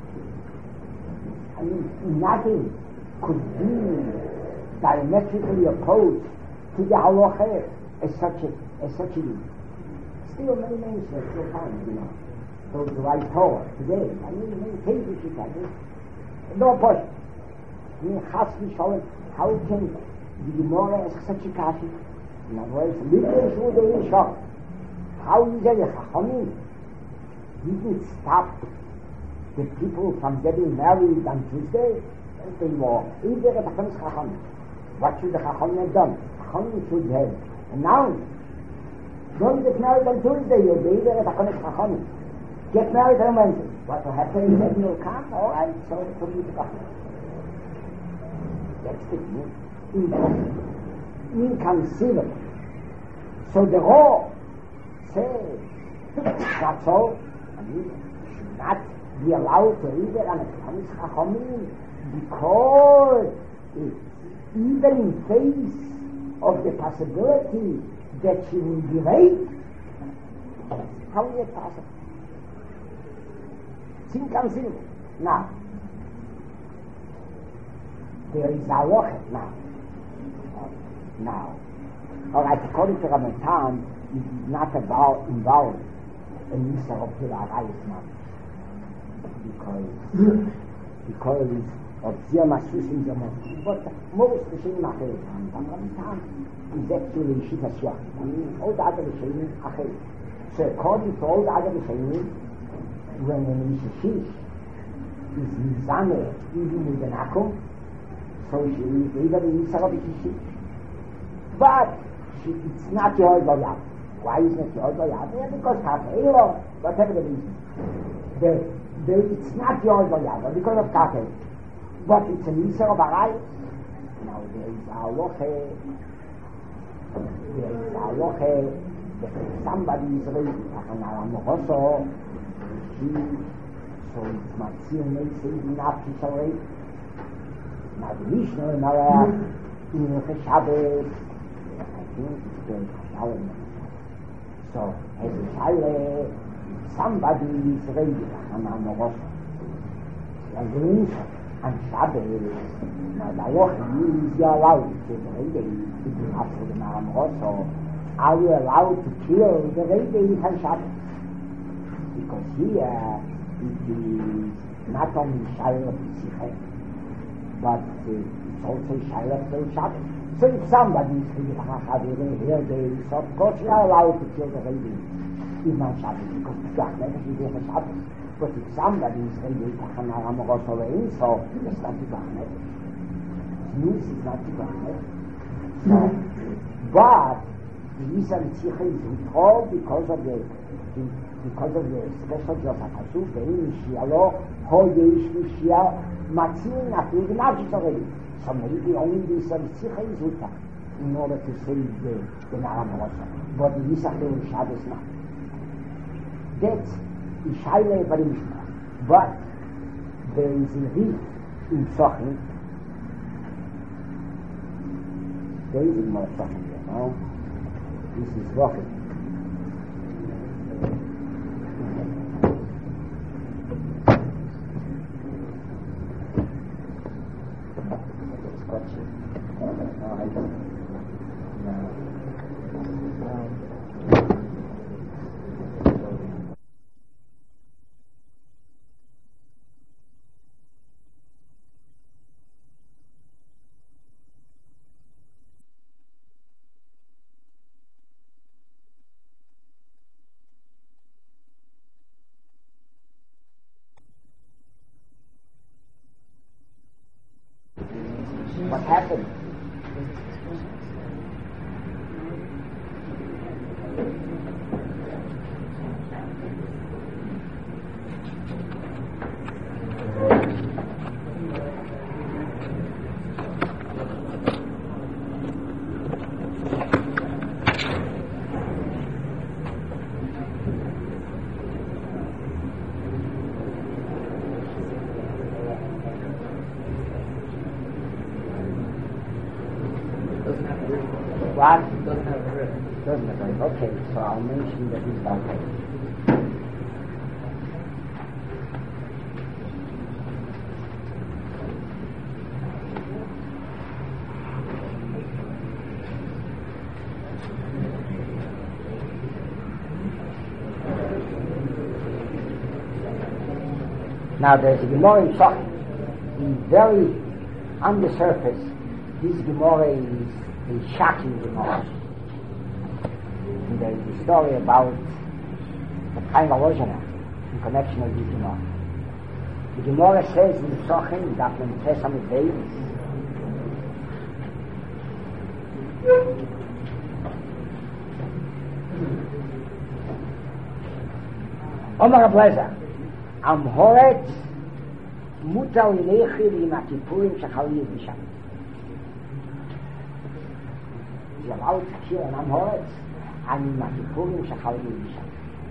I mean, nothing could be diametrically opposed to the halacha as such a as such a thing. Still many names are still found, you know. Those who write Torah today. I mean, many pages you can do. No point. I mean, Chas v'Sholem, how can the Gemara ask such a question? In other words, little should they shock. How is it the Chachamim didn't stop the people from getting married on Tuesday? They were either at the Chachamim. What should the Chachamim have done? Chachamim should have announced, don't get married on Tuesday, you'll be either at the Chachamim. Get married on Wednesday. What will happen is that you'll come, all right, so it's for you to come. That's the thing. Inconceivable. So the law says that's all. I mean, should not be allowed to read it on a Tanis Chachamim because it's even in face of the possibility that she will be raped. How is it possible? It's inconceivable. Now, there is a law now. Now, all right, according to Ramadan, it is not about involved in Misa of the Arayis Mammon. Because, because of Zia Masus in the Mosque. But most of the Shem Achel, Ramadan is actually Shita Shua. I mean, all the other Shem Achel. So according to all the other Shem, when a Mishish is Mizane, even with an Akum, so she is either in Misa of Mishish. But she, it's not Yehovah Yad. Why is it Yehovah Yad? Yeah, because Kafel, whatever the reason. The, the, it's not Yehovah Yad, because of Kafel. But it's a Misa of Arayis. Now there is a loche, there is a loche, that somebody is ready, and Aramohoso, she, so it's Matzir Meitzi, not Kisharei. Now the Mishnah, now, in the Shabbos, so, as a child, somebody is ready, and I'm a rosh. And the Mishnah, and Shabbos, now the Loch is your allowed to the ready, if you have to the Maram Rosso, are you allowed to kill the ready on Shabbos? Because here, it is not only Shiloh of the Sikhet, but uh, it's also Shaila till Shabbos. So if somebody is here, here they so of course you are allowed to kill the lady even on Shabbos, because it's not never be there for Shabbos. But if somebody is here, Tachana Amoros or Ein, so it's not to God never. News is not to God never. So, but the Yisrael Tzich is withdrawn because of the, the because of the special just a Pasuk, the Ein Shialo, Ho Yeish Mishia, Matzin, Atul Gnashis already. So maybe only the Yisrael Tzich is withdrawn in order to save the, the Naramoros. But the Yisrael Shabbos not. That's Ishaile Barimishma. But there is a reef in Sochin. There isn't more Sochin there, no? This is rocket. What happened? What? Doesn't have a rib. Doesn't have a rib. Okay, so I'll mention that he's okay. Now there's a Gemara in Shach. He's very on the surface. This Gemara is a shocking Gemara. And there is a story about the Chaim Volozhiner in connection with this Gemara. The Gemara says in the Shochin that when it says on the days, Omar Ablezer, Am Horetz Mutal Nechir im Atipurim Shachali Yishan. You're allowed to kill an Am Horetz and im Atipurim Shachali Yishan.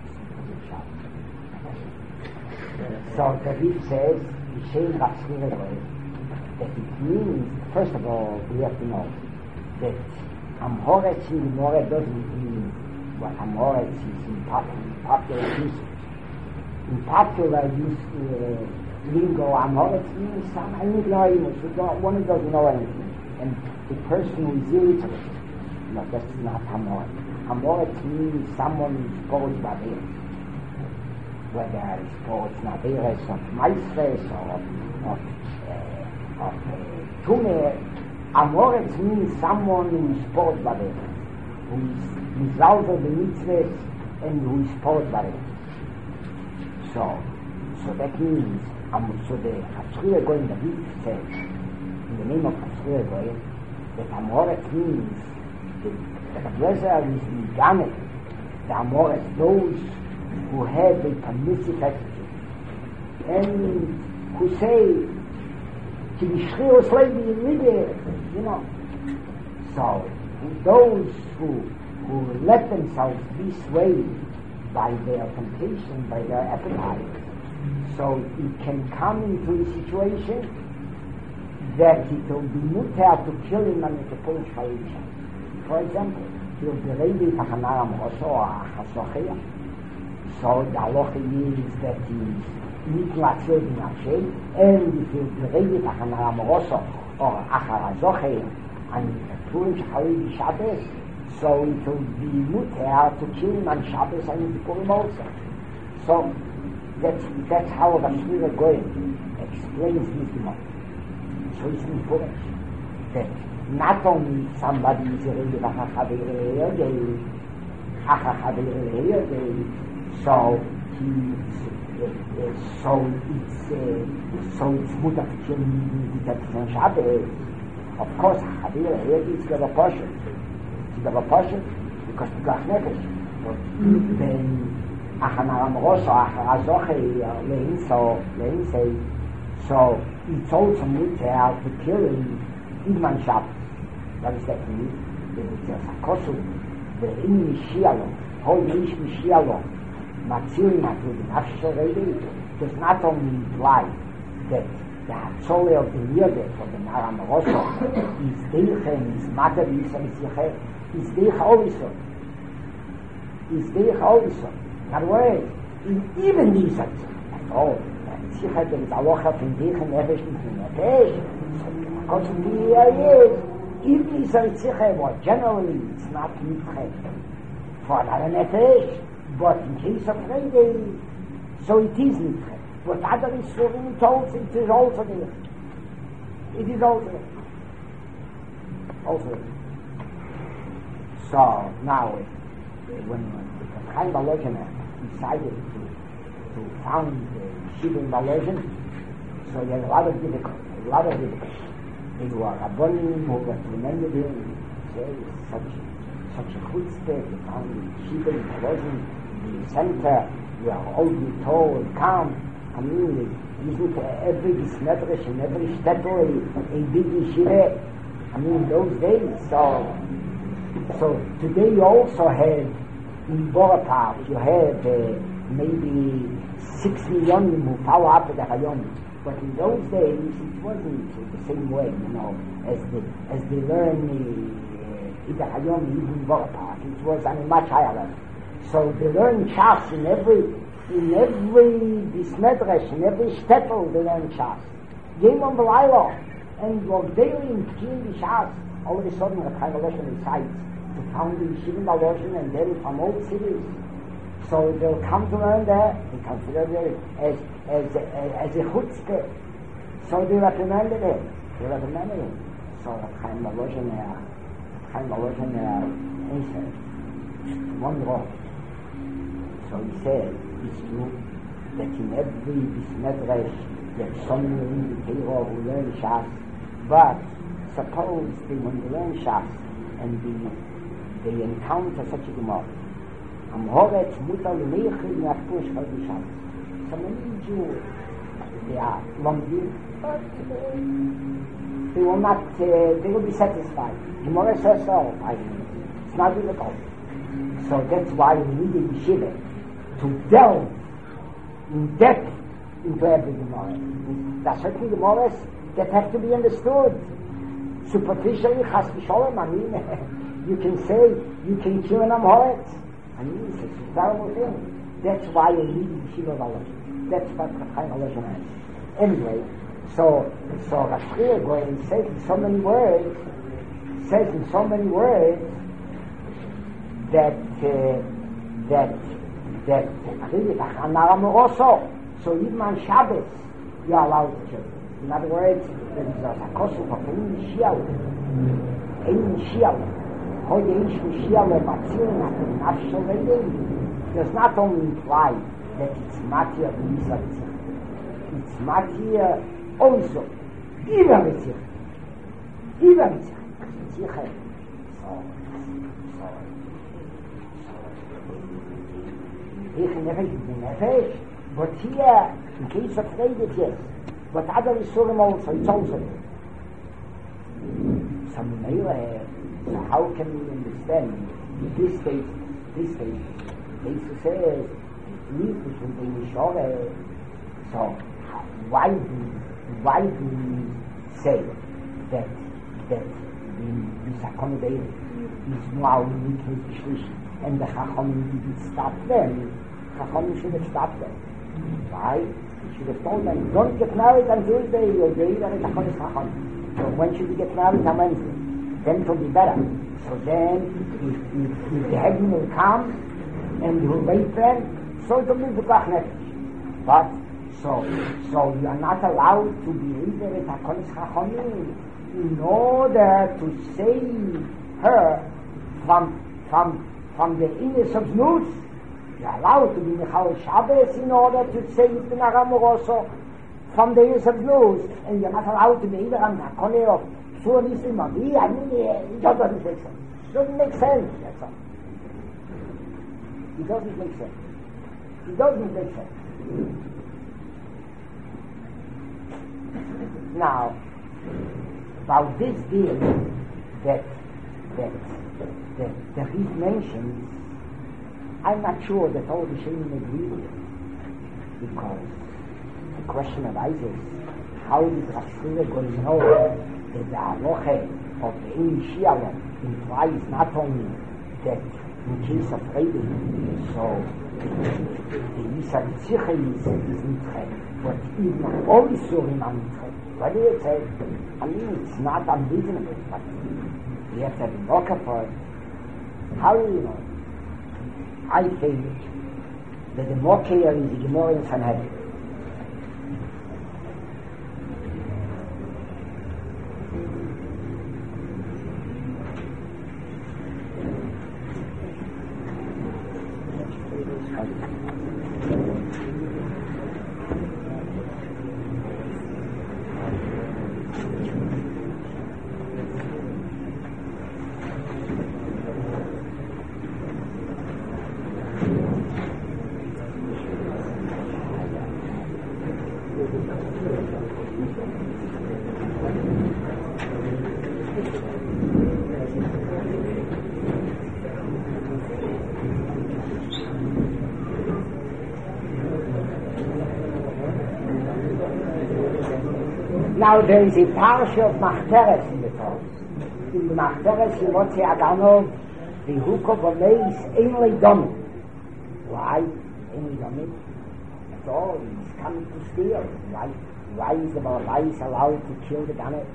So the Rebbe says, Yishen Ratzchire Goy, that it means, first of all, we have to know that Am Horetz in the Gemara doesn't mean what Am Horetz is in popular usage. In popular use, uh, lingo, Am Horetz means some ignoramus, one who doesn't know anything. And the person who is illiterate, no, that's not Am Horetz. Am Horetz means someone who is called Babeir. Whether it's called Naberes of Maisres or of, uh, of uh, Tume. Am Horetz means someone who is called Babeir, who is result of the mitzvahs and who is called Babeir. So, so that means, um, so the Chatzchire Goyim David says, in the name of Chatzchire Goyim, that Am Horetz means that the Ablezer is Migamet, the Am Horetz, those who have a permissive attitude, and who say, to be shrios lady in you know. So, those who, who let themselves be swayed by their temptation, by their appetite, so it can come into a situation that it will be mutar to kill him and to punish Chayisha. For example, he'll be ready to Hanar Amroso or Achasochia. So the halacha is that he is nicht latzil in Hashem, and if he'll be ready to Hanar Amroso or Acharazochia and Purim Shachari Shabbos, so it will be mutar to kill him on Shabbos and to Purim also. So that's, that's how Rav Shmuel Goyen explains this Gemara. so it's important that not only somebody is a really Chachachavirei Yodei, Chachachavirei Yodei, so he's, uh, so it's, uh, so it's mutter to him that on Shabbos. Of course, Chachavirei Yodei is never partial. It's never partial because the Gach Nefesh. But even Achanaram Rosh or Acharazoche, Lehinso, Lehinsei, so it's also mutter to killing even on Shabbos. What does that mean? That it's a Sakosu, the in Mishialo, whole Mish Mishialo, Matsiri Matu, the Nafsho Redi, does not only imply that the Hatzole of the Yodeh, of the Naram Rosso, is Deichem, is Mater Yisam Yitzcheh, is Deich also. Is Deich also. In other words, in even these at all, Yitzcheh, there is Aloha from Deichem, Nefesh, Nefesh, because the idea is, even if it's Yitzcheh, generally it's not Yitzcheh for another Nefesh, but in case of Friday, so it is Yitzcheh. But other Yisroel told it is also there. It is also there. Also there. So now, when Chaim Volozhin decided to, to found the Yeshiva in Volozhin, so he had a lot of difficulty, a lot of difficulty. They were Rabbonim who recommended him, say, such, such a chutzpah, to found the Yeshiva in Volozhin, the center, where all the tall, calm. I mean, isn't every Bismedrash and every shtetl a big yeshiva? I mean, those days. So, so today you also have in Borapark, you have uh, maybe six million who follow up the Hayom. But in those days, it wasn't the same way, you know, as they as they learn uh, in the Hayom, even in Borapark. It was on a much higher level. So they learn Shas in every. In every Bismedrash, in every shtetl, they learn Shas. Game on the Laila, and work daily in between the Shas. All of a sudden, Reb Chaim Volozhin decides to found the Yeshiva in Volozhin and then from old cities. So they'll come to learn there. They consider it as as as, as a chutzpah. So they recommended it. They recommended it. So Reb Chaim Volozhin, Reb Chaim Volozhin, he said, one word. So he said, it's true that in every Bismedrash there's someone in the Torah who learn Shas, but suppose they, when they learn Shas and they, they encounter such a Gemara, Am Horetz Mutar L'Meichel N'Afkush Chol Shas. So many Jews, they are longing, but they will not, uh, they will be satisfied. Gemara says so, I mean, it's not difficult. So that's why we need a yeshiva to delve in depth into every Gemara. There are certain Gemaras that have to be understood. Superficially, Chas v'Sholem, I mean, you can say, you can kill an Amhoret. I mean, it's a terrible thing. That's why you need Yeshiva Volozhin. That's what Chaim Volozhin has. Anyway, so, so Rashtriya Goyen says in so many words, says in so many words, that, uh, that, that so even on Shabbos you are allowed to kill. In other words, there is a kosu of ein shial, ein shial, hoy ein shial matzir and nafsho redi does not only imply that it's matir mitzvah, it's matir also even mitzvah, even mitzvah. So, Ich nefesh is the nefesh, but here, in case of Friday, yes. But other Yisurim also, it's also there. So, so how can we understand this state, this state, Jesus says, leave between the Yishore. So, why do, why do we say that, that the Yisakon Deir is now unique with the Shlish, and the Chachamim didn't stop them? Chachamim should have stopped them. Why? He should have told them, don't get married on Tuesday, you'll be either at Chachamim. So when should you get married on Wednesday? Then it will be better. So then, if, if, if the heaven will come, and you will wait then, so it will be the Gach Nefesh. But, So, so you are not allowed to believe her at HaKonis Chachamim in order to save her from from from the illness of snooze. You are allowed to be Michal Shabbos in order to save the Naramoroso from the illness of snooze, and you are not allowed to be either on HaKonis of Psur Nisim Mavi. I mean, it just doesn't make sense. It doesn't make sense, that's all. It doesn't make sense. It doesn't make sense. Now, about this deal that that that that he mentions, I'm not sure that all the Shemim agree with it, because the question arises: how is Hashem going to know that the halacha of the Elishialam implies not only that in case of Frieden, so the Yisad Tziche is Nitche, but even all Isurim are Nitche. What do you say? I mean, it's not unreasonable, but we have to look for it. How do you know? I think that the more clear is the Gemara in Sanhedrin. Now there is a parsha of Machteres in the Torah. In the Machteres, you want to say Adanov, the hook of a mace, Einlei Domit. Why? Einlei Domit? That's all. He's coming to steal. Why? Why is the Balabais allowed to kill the Gane?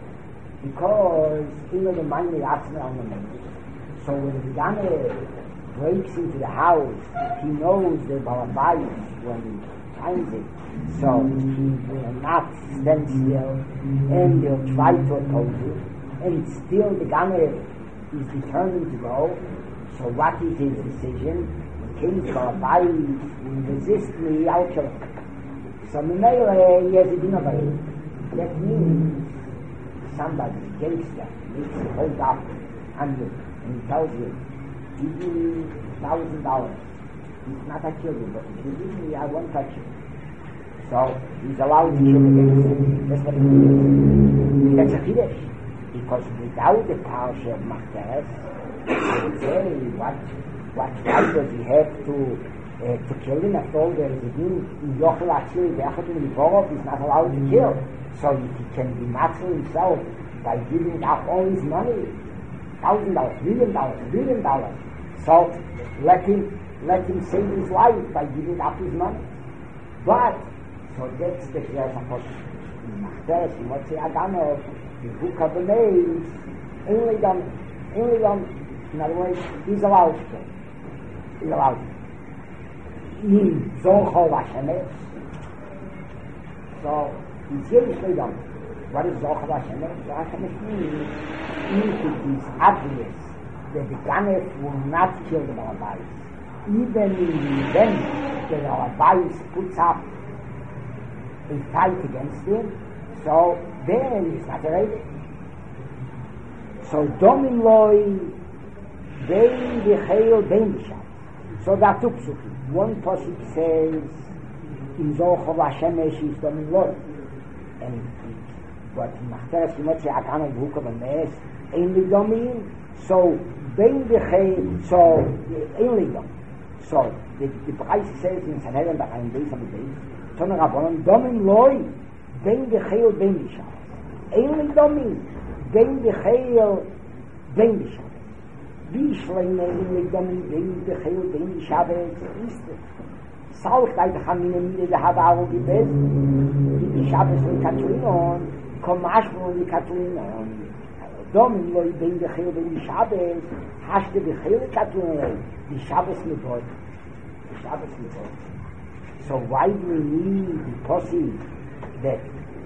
Because Einlei the money asks on the mace. So when the Gane breaks into the house, he knows the Balabais when he finds it. So he will not stand still, and he'll try to oppose it, and still the Ganer is determined to go. So what is his decision? In case Barabai will resist me, I'll kill him. So Mimele, he has a dinner by it. That means somebody, a gangster, makes a hold up on you, and he tells you, give me a thousand dollars. It's not I kill you, but if you give me, I won't touch you. So he's allowed to kill the gangster. That's what it means. That's a chiddush. Because without the parsha of Machteres, I would say, what, what right does he have to uh, to kill him? After all, there is a din in Yochel Atzil, the Echad in Livorov is not allowed to kill. So he can be matzil himself by giving up all his money, thousand dollars, million dollars, billion dollars. So let him let him save his life by giving up his money. But so that's the Kriyas HaKodesh. In Machteres, in Motzi Aganov, the hook of the maze, only done, only done. In other words, he's allowed to kill. He's allowed to. In Zochol Hashemes, so he's usually done. What is Zochol Hashemes? Zochol Hashemes means if it is obvious that the Ganef will not kill the Balabais, even in the event that the Balabais puts up a fight against him, so then it's not a raid. So Domin Loi, Bein B'Cheil, Bein B'Sham. So that two psukim. One pasuk says, in Zochol Hashemesh is Domin Loi. And but in Machteres Yimotze Akana B'Hukah B'Mes, Ein Domin, so Bein B'Cheil, so Ein Domin. So the, the Preis says in Sanhedrin, that I'm based on the base, Toner Rabbanon, Domin Loi, Bein B'Cheil, Bein B'Sham. Ein Domin, Bein B'Cheil, Bein B'Sham. Wie schleine Ein Domin, Bein B'Cheil, Bein B'Sham, ist es. Salcht einfach an meine Mille, der hat auch die Best, die B'Sham ist in Katurinon, komm Aschmo in Katurinon. Domin Loi, Bein B'Cheil, Bein B'Sham, hast du B'Cheil, Katurinon, die Shabbos mit Gott. Die Shabbos mit Gott. So why do we need to perceive that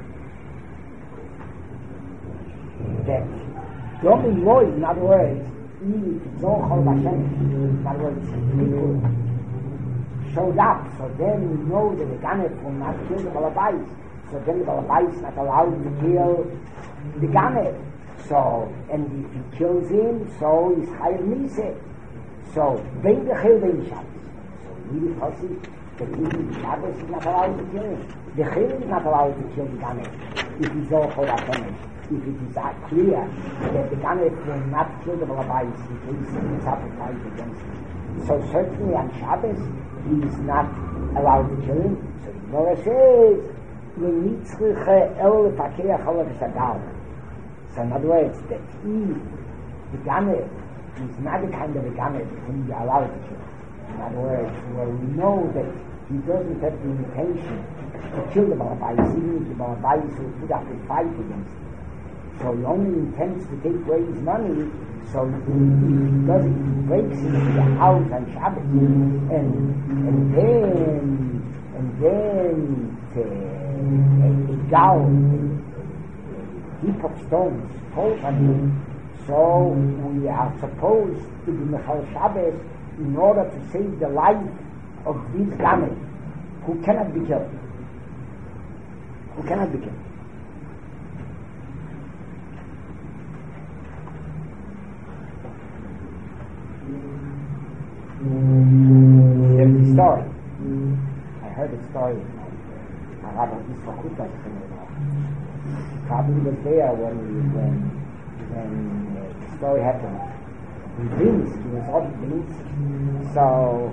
that Domin Loi, in other words, eat Zochol Hashem, in other words, people showed up, so then we know that the Ganet will not kill the Balabais. So then the Balabais not allowed to kill the Ganet. So, and if he kills him, so he's Chayav Miseh. So, bring the Chil Bein Shabbos. So, really possible, the Chil Shabbos is not allowed to kill him. The Chil is not allowed to kill the Ganet. If he's Zochol Hashem. If it is uh, clear that the Ganet will not kill the Balabais in case he sacrifice against him. So certainly on Shabbos, he is not allowed to kill him. So the Gemara says, so in other words, that if the Ganet is not the kind of a Ganet that can be allowed to kill. In other words, well, we know that he doesn't have the intention to kill the Balabais, even if the Balabais will put up a fight against him. So he only intends to take away his money, so if he does it, he breaks into the house on Shabbat, and and then and then uh, a, a gal, a heap of stones falls on him. So we are supposed to be Mechal Shabbos in order to save the life of this Gamet, who cannot be killed. Who cannot be killed. There's a story. I heard a story. Rabbi Yisrael probably was there when we, when when uh, the story happened. In Minsk, he was on Minsk. So,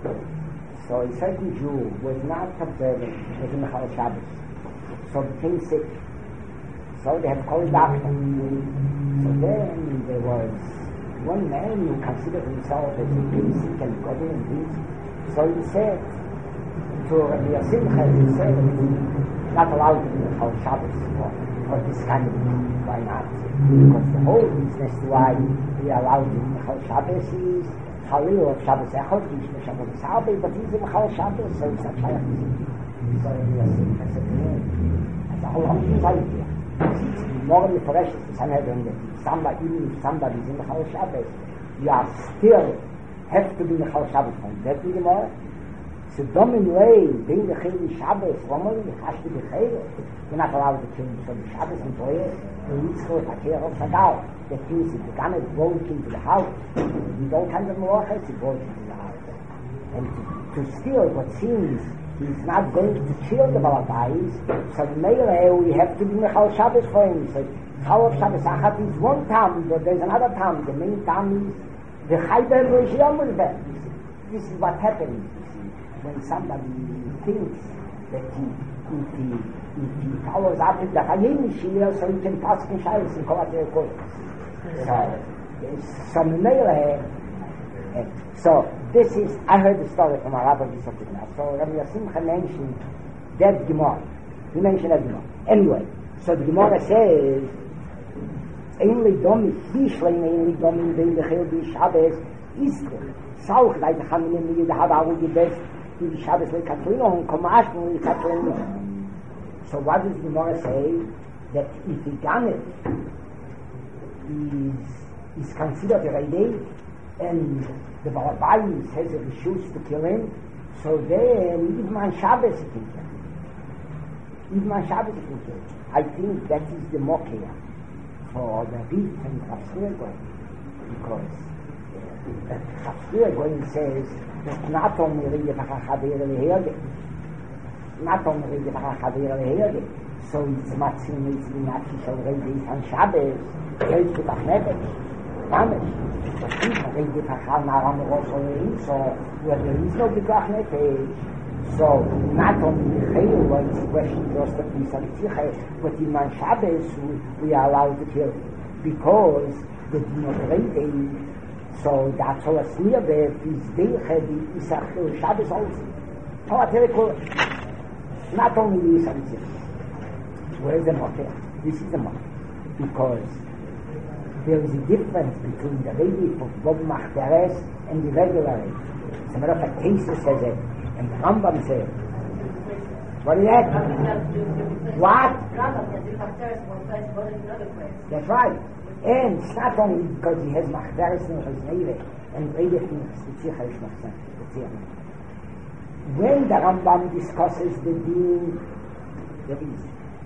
so a certain Jew was not observant, was in the Chal Shabbos. So became sick. So they had to call a doctor. So then there was one man who considered himself as a basic and godly and things. So he said to Rabbi Simcha, he said that he's not allowed to be a Chal Shabbos for, for this kind of thing. Why not? Because the whole business why we are allowed to be a Chal Shabbos is Chalil of Shabbos Echot, Yishma Shabbos Esarbe, but he's a Chal Shabbos, so it's not Shabbos. So Rabbi Simcha said to him, that's a whole hundred idea. More in the Koresh is the Sanhedrin that somebody, even if somebody is in the Chal Shabbos, you are still have to be in the Chal Shabbos. And that is the more. So Domin Lei, being the Chil Shabbos, Romoli, has to be Chil. You're not allowed to kill so the Shabbos and Toye, the Yitzchot, Hakir of Sagal. That means if the Ganet broke into the house, with all kinds of Morochas, he broke into the house. And to, to steal what seems he's not going to kill the Balabais, so Meire, we have to be Mechal Shabbos for him. So Chal of Shabbos Achat is one time, but there's another time. The main time is the Chayber Rishiyam will be. This is what happens, you see, when somebody thinks that he, if he, if he follows up with the Chayim Shir, so he can pass in Shayos and come out there, of course. So, so Meire, so this is, I heard the story from a Rabbi Yisrael. So Rabbi Simcha mentioned that Gemara. He mentioned that Gemara. Anyway, so the Gemara says, Einli domi, bishlein einli domi, bein lechil bi Shabbos, Iskel, Sauch, leite chaminem, mi yudahab, awu yibes, bi Shabbos le Katrino, hon komash, le Katrino. So what does the Gemara say? That if the Ganet is, is considered a Reidei, and the Balabais has a reshus to kill him, so then even on Shabbos he can kill him. Even on Shabbos he can kill him. I think that is the Mokia for the Rit and Chafsir Goyen, because Chafsir Goyen says that not only Riyah Chachadir Leherge, not only Riyah Chachadir Leherge, so it's Matzim Mitzvah Nafi Shal Reidei on Shabbos, Reidei Putach Nefesh, Ramesh. But if I think if I have now on the also so where there is no Putach Nefesh, so not only the Chayil was the question just that we said, but in Man Shabbos we, we are allowed to kill because the Dinot so that's all a sneer there is Deiche, the Isach Shabbos also. Torah Terikul, not only the Isach. Where is the Mokia? This is the Mokia. Because there is a difference between the lady of Bob Machteres and the regular lady. As a matter of fact, Tesis says it, and the Rambam says, What is that? What? That's right. And it's not only because he has machveres in his neighbor and redet in the tzich. When the Rambam discusses the deen, there is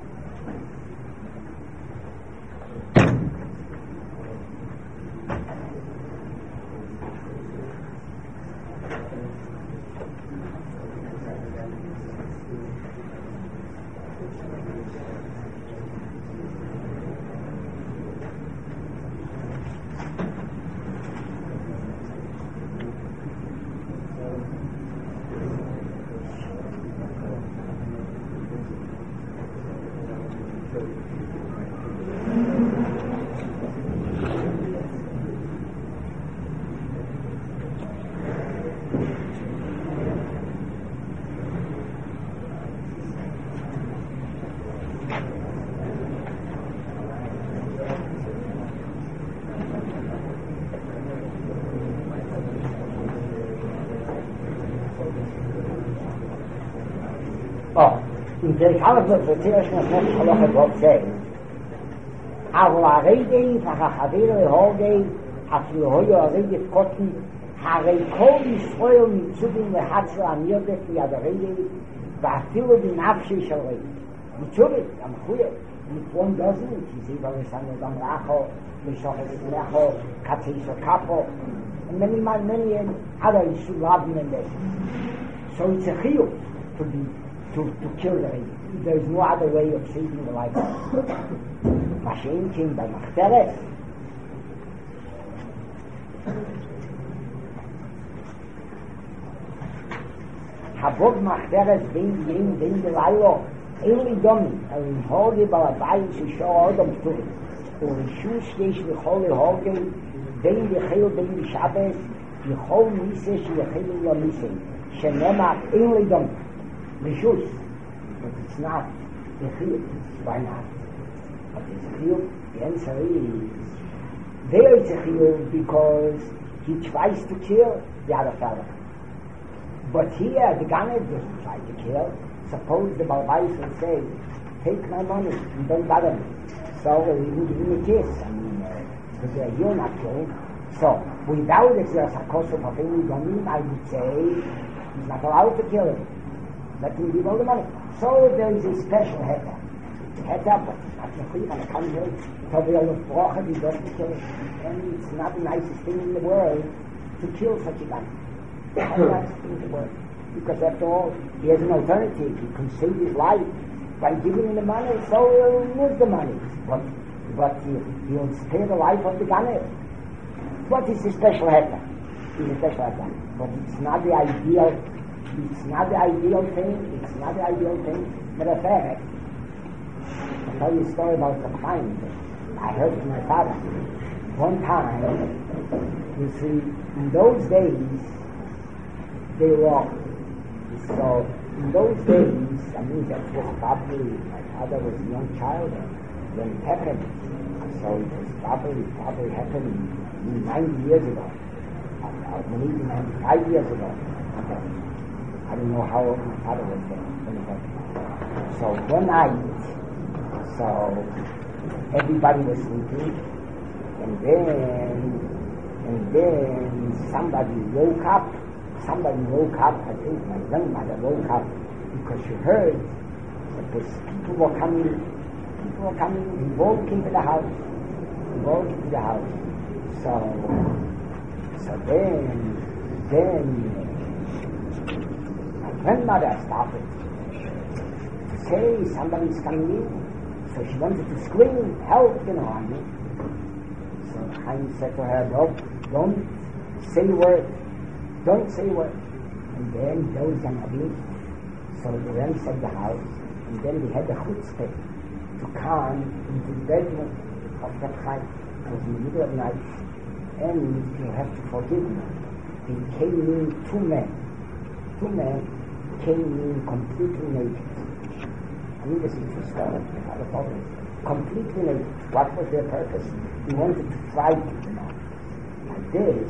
There's all of the Tzirish Nefesh Halacha both say, אבל הרגעי והחבר להורגעי אפילו היו הרגעי קוטן הרי כל ישראל מצובים להצר הנרדף ליד הרגעי ואפילו בנפשי של רגעי מצובים, המחויה if one doesn't, you see by the son of Dam Racho, Mishochet Lecho, Katzis Kapo, and many, many other Shulavim and this. So it's a chiyuv to be to, to kill the רגעי. There is no other way of saving the life. Mashin came by Machteres. Habod Machteres being being being the Lailo. Only done, and hold it by a bias to show Adam to it. Or the shoe station, the holy holy, being the Chil, being the Shabbos, the whole Mises, the Chil, the Mises. Shenema, only done. The shoes. But it's not the Chil. Why not? But it's a Chil. The answer is, there it's a Chil because he tries to kill the other fellow. But here, the Ganef doesn't try to kill. Suppose the Balbais will say, take my money and don't bother me. So we will give him a kiss. I mean, because uh, you're not killing. So, without the Sarkoso of any domain, I would say, he's not allowed to kill him. Let him give all the money. So there is a special heta. Heta, but it's not the free on the contrary. Tobiel of Brocha, he doesn't kill him. And it's not the nicest thing in the world to kill such a guy. Not the nicest thing in the world. Because after all, he has an alternative. He can save his life by giving him the money, so he'll lose the money. But, but he, he'll spare the life of the Ganef. What is the special heta? It's a special heta. But it's not the ideal, it's not the ideal thing, it's not the ideal thing. Matter of fact, I'll tell you a story about the client I heard from my father. One time, you see, in those days, they were So, in those days, I mean, that was probably, my father was a young child when it happened. So it was probably, probably happened ninety years ago. Or maybe ninety-five years ago. Okay. I don't know how old my father was then when it happened. So one night, so everybody was sleeping, and then, and then somebody woke up. Somebody woke up, I think my grandmother woke up because she heard that this people were coming, people were coming, he walked into the house, he walked into the house. So, so then, then, my grandmother started to say somebody's coming in. So she wanted to scream, help, you know, I mean. So Chaim said to her, no, don't say a word. Don't say a word. And then those Ganavim, so the ransacked the house, and then we had the chutzpah to come into the bedroom of that Chaim. It was in the middle of the night, and you have to forgive me. They came in, two men, two men came in completely naked. I mean, this is true story, the problem. Completely naked. What was their purpose? They wanted to frighten them out. Like this,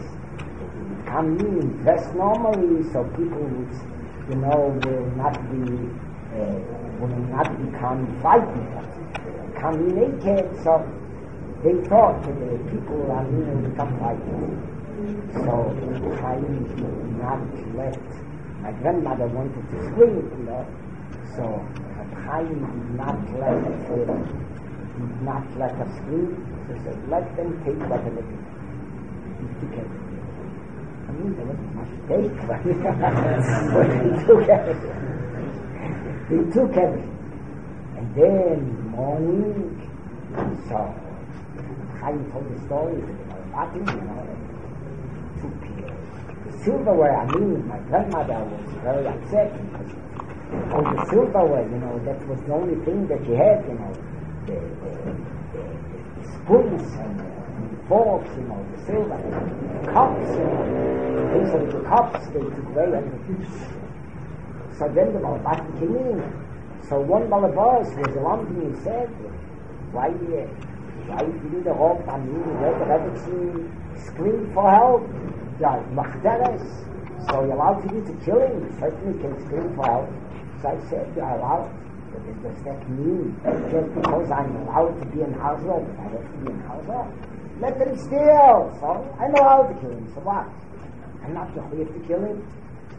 come in, dress normally, so people would, you know, will not be uh, will not become frightened, become naked. So they thought that the people are going to become frightened. So Chaim did not let, my grandmother wanted to scream, you know, so Chaim did not let her, did not let her scream. So he said, let them take whatever they want. He took everything. I mean, there wasn't much to take, but he took everything. He took everything. And then in the morning, so Chaim told the story that they were watching, you know, took uh, the silverware. I mean, my grandmother was very upset because all the silverware, you know, that was the only thing that she had, you know, the, the, the, the spoons and the forks, you know, the silver, the cups, you know, these are the cups they took away. And so then the Malabati came in. So one Malabas was around and he said, why, uh, why didn't the Rob and you let the Rebbetzin scream for help? Yeah, Machteres. So you're allowed to do to kill him. You certainly can scream for help. So I said, you're allowed. But it does that mean just because I'm allowed to be in Hazor, I have to be in Hazor? Let them steal. So I'm allowed to kill him. So what? I'm not going to have to kill him.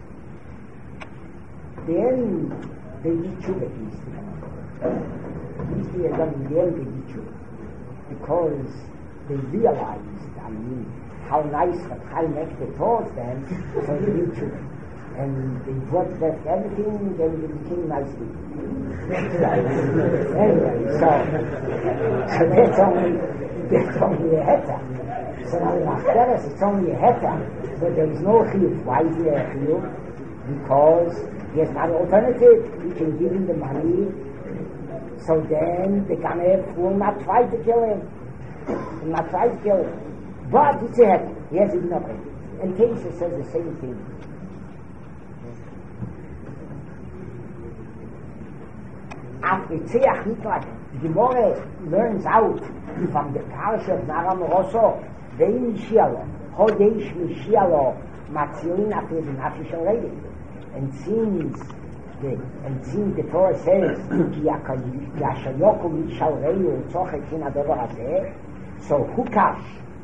Then they did tshuva at least. At least they had done in the end they did tshuva. Because they realized, I mean, how nice what Chaim acted towards them, so they did tshuva. And they brought back everything, then they became nice people. Anyway, so, so that's only, that's only a heta. So now in Achteres, it's only a heta, but there is no chiyuv. Why is there a chiyuv? Because there's not an alternative. You can give him the money, so then the Ganef will not try to kill him. Will not try to kill him. But it's a heta. He has it not ready. And Teisha says the same thing. After Tzeach Niklat, the Gemara learns out from the Parsha of Naram Rosso, Vein Shialo, Hodesh Mishialo, Matzilin after the Nafish already. And since the, and since the Torah says, Ki Yashayoku Mishalreyu, Tzochet Hin Adobar Hazeh, so Hukash,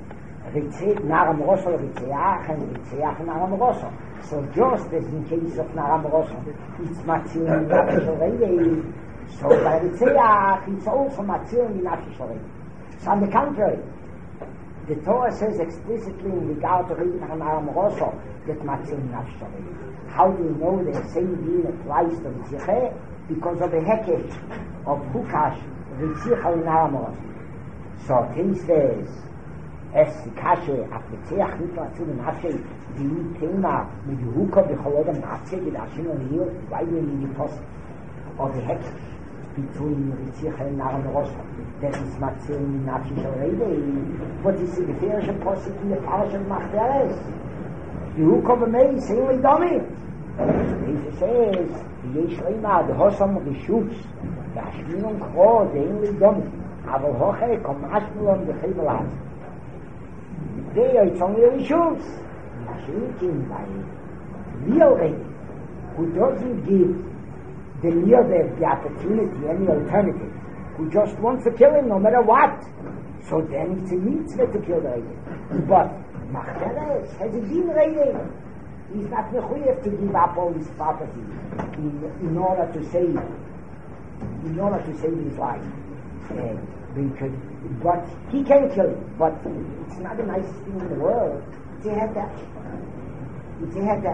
Naram Rosso, Ritzeach, and Ritzeach Naram Rosso. So just as in case of Naram Rosso, it's Matzilin Nafish already. So by Ritzeach, it's also Matzil in Nafish already. So on the contrary, the Torah says explicitly in regard to reading Naram Rosso that Matzil in Nafish already. How do you know the same deen applies to Ritzeach? Because of the Hekesh of Hukash, Ritzeach in Naram Rosso. So he says, Es Kashe, Af Ritzeach Nit Matzil in Nafish, the Tema, with Huka, Becholodam Natzeh, the Hashem on here, why do you need the post of the Hekesh between Ritzeach and Naram Rosso? That is Matzil in Nafish already. But it's the Gefährische Posik in the Parashat of Machteres. Yehuko b'mei, Seili Domi. Jesus says, Yesh Reima, the Hossam Rishutz, the Hashminum Kro, the Seili Domi. Aval Hoche, Kom Hashmilon, the Chibel Haz. There, it's only a Rishutz. Mashrikin by real lady, who doesn't give the leader the opportunity, any alternative, who just wants to kill him no matter what. So then it's a mitzvah to kill the lady. But Machteres has a din reading. He's not mechuyev to give up all his property in, in order to save, in order to save his life. Uh, because, but he can kill him. But it's not the nicest thing in the world. It's a heta. It's a heta.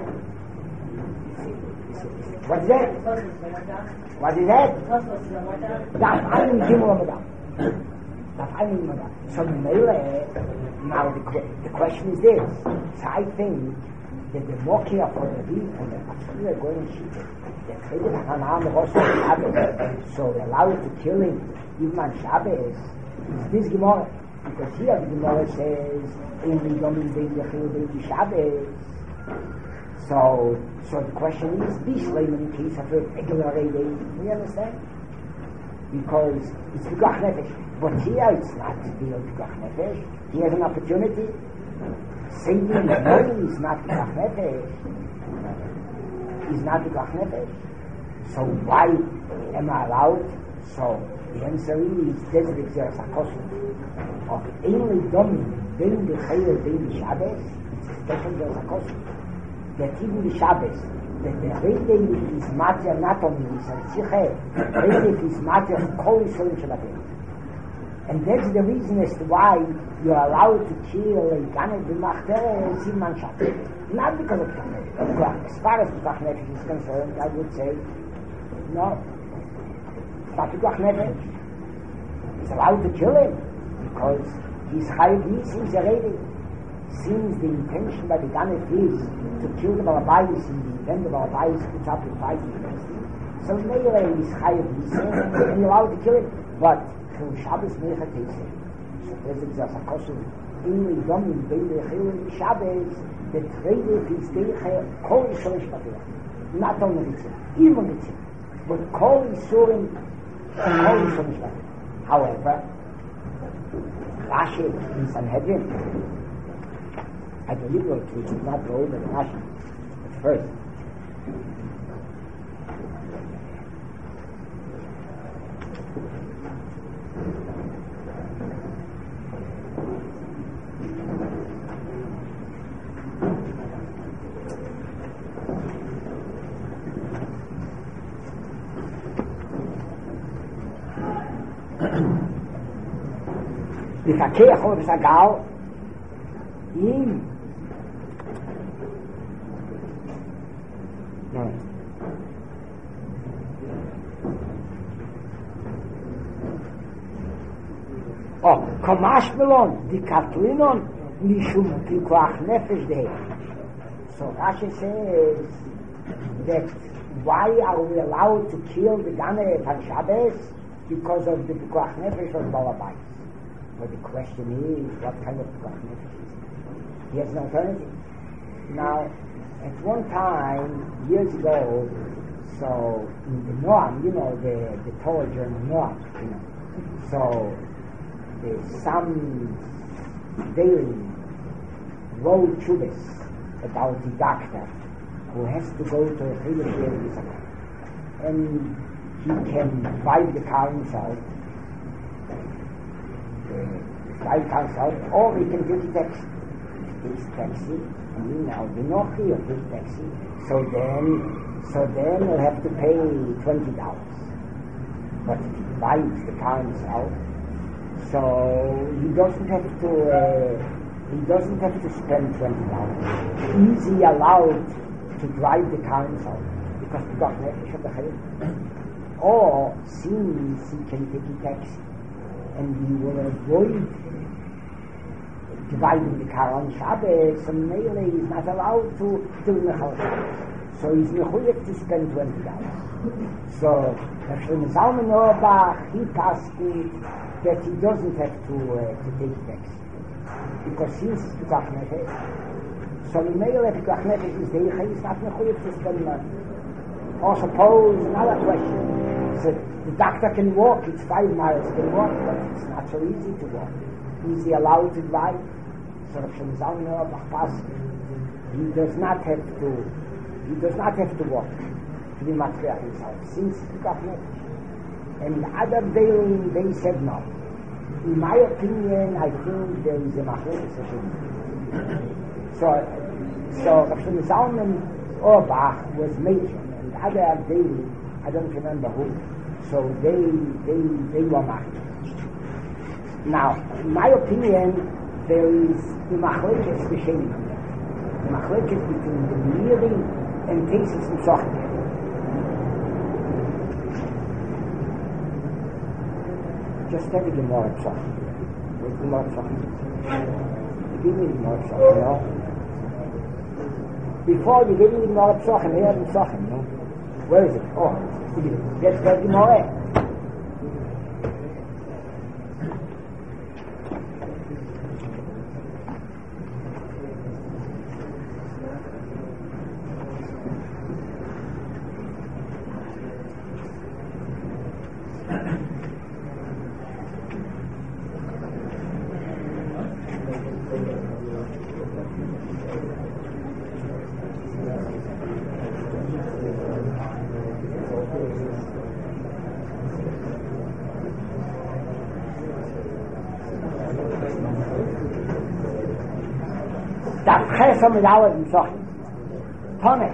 What is that? What is that? Daf Ayin Gimel Amadam. Daf Ayin Amadam. So now the, the question is this. So I think that the Mokia for the Rebbe and the Absolute are going to shoot it. The Chedek Hanam Rosh Shabbos, so allowed to kill him even on Shabbos, is this Gemara. Because here the Gemara says, in the Domin Bein Yechil Bein Shabbos. So, so the question is, this layman in case of a regular day, do you understand? Because it's Pikuach Nefesh. But here it's not real Pikuach Nefesh. He has an opportunity. Saving the money is not Pikuach Nefesh. Is not Pikuach Nefesh. So why am I allowed? So the answer is desert exerts a cosmos of only dominant being the Chayil, being the Shabbos. It's a special there's a cosmos that even the Shabbos, that the Rede is matter not only is a Tziche, Rede is matter of Kol Yisrael Shabbat. And that's the reason as to why you're allowed to kill a Ganet b'Machter Siman Shabbos. Not because of Ptach. As far as Ptach Nefesh is concerned, I would say, no. Not Ptach Nefesh. He's allowed to kill him because he's Chayiv Nisim Zeredi. Since the intention by the Ganet is to kill the Balabais in the event the Balabais puts up a fight against him, so Meirei is Chayiv Nisim and you're allowed to kill him. But from Shabbos Mecha Teisei, so there's a Kosovo, only domin bein the Chayil Shabbos, the Treider is Deiche, Kol Yisrael Shpateh. Not only Ritzim, even Ritzim, but Kol Yisrael and Kol Yisrael Shpateh. However, Rashi in Sanhedrin, I believe it, we should not go over the Rashi at first. לפקח חופש הגל אם או קומש מלון דיקטלינון משום פיקוח נפש דה. So Rashi says that why are we allowed to kill the Ganeh on Shabbos? Because of the pikuach nefesh of Balabais. But the question is, what kind of pikuach nefesh is it? He has an alternative. Now, at one time, years ago, so in the Noam, you know, the, the Torah journal Noam, you know, so there's some daily road chubis about the doctor who has to go to a Chilul and he can drive the car himself, uh, drive the car himself, or he can take a taxi. He takes a taxi, and you know, the Nochi or take a taxi. So then, so then he'll have to pay twenty dollars. But if he drives the car himself, so he doesn't have to. Uh, he doesn't have to spend twenty dollars. Is he allowed to drive the car himself? Because the doctor has the chayil. Or since he can take a taxi and he will avoid dividing the car on Shabbos, so Meile is not allowed to do Mechal Shabbos. So he's mechuyev to spend twenty dollars. So Rav Zalman Auerbach, he passed it that he doesn't have to uh, to take a taxi because since it's Pikuach Nefesh, so Meile Pikuach Nefesh is there, he's not mechuyev to spend money. Or suppose another question. So the doctor can walk, it's five miles, he can walk, but it's not so easy to walk. Is he allowed to drive? So Rav Zalman Auerbach passed, he does not have to, he does not have to walk to be matriach himself, since he got Nefesh. And other daily, they said no. In my opinion, I think there is a machlokes. So, so Rav Zalman Auerbach was major. Other daily, I don't remember who. So they they they were machloek. Now, in my opinion, there is the machlokes between the machlokes between the Mirim and Tesis and Sochim. Just tell me the more of Sochim. What's the more of Sochim? Give me the more of Sochim, you know? Before you give me the more of Sochim, you have the Sochim, you know? Where is it? Oh, let's get the more. Das Chesser mit allen Sachen. Tonne.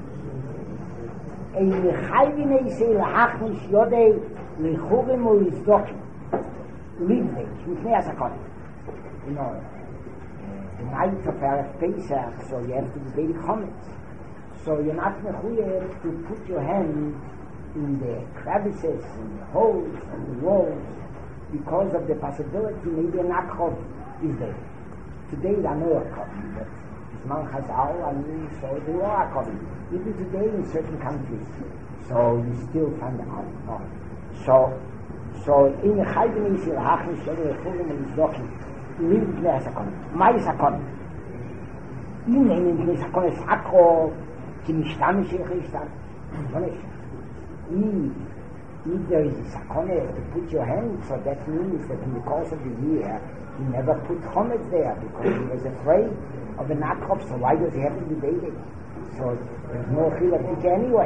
Ein Chayvine Yisrael hachnish Yodei Lechurim und Yizdokim. Liebde, ich muss mehr sagen. You know, the night of Erev Pesach, so you have to be very chametz. So you're not mechuyev to put your hand in the crevices, in the holes, in the walls, because of the possibility maybe a nakov is there. Today there are no akovim, but Zman Chazal, I mean, so there are akovim. Even today in certain countries, so you still find out. No. So, so in the Chayvin Yisrael Hachni Shevei Echurim and Yizdokim, live in the Sakonim. My Sakonim. In the Sakonim Sakov, ki mishtamish echishtan. If, if there is a sakone to put your hand, so that means that in the course of the year he never put chometz there because he was afraid of a nakrov. So why does he have to be dated? So there's no chilatik anyway.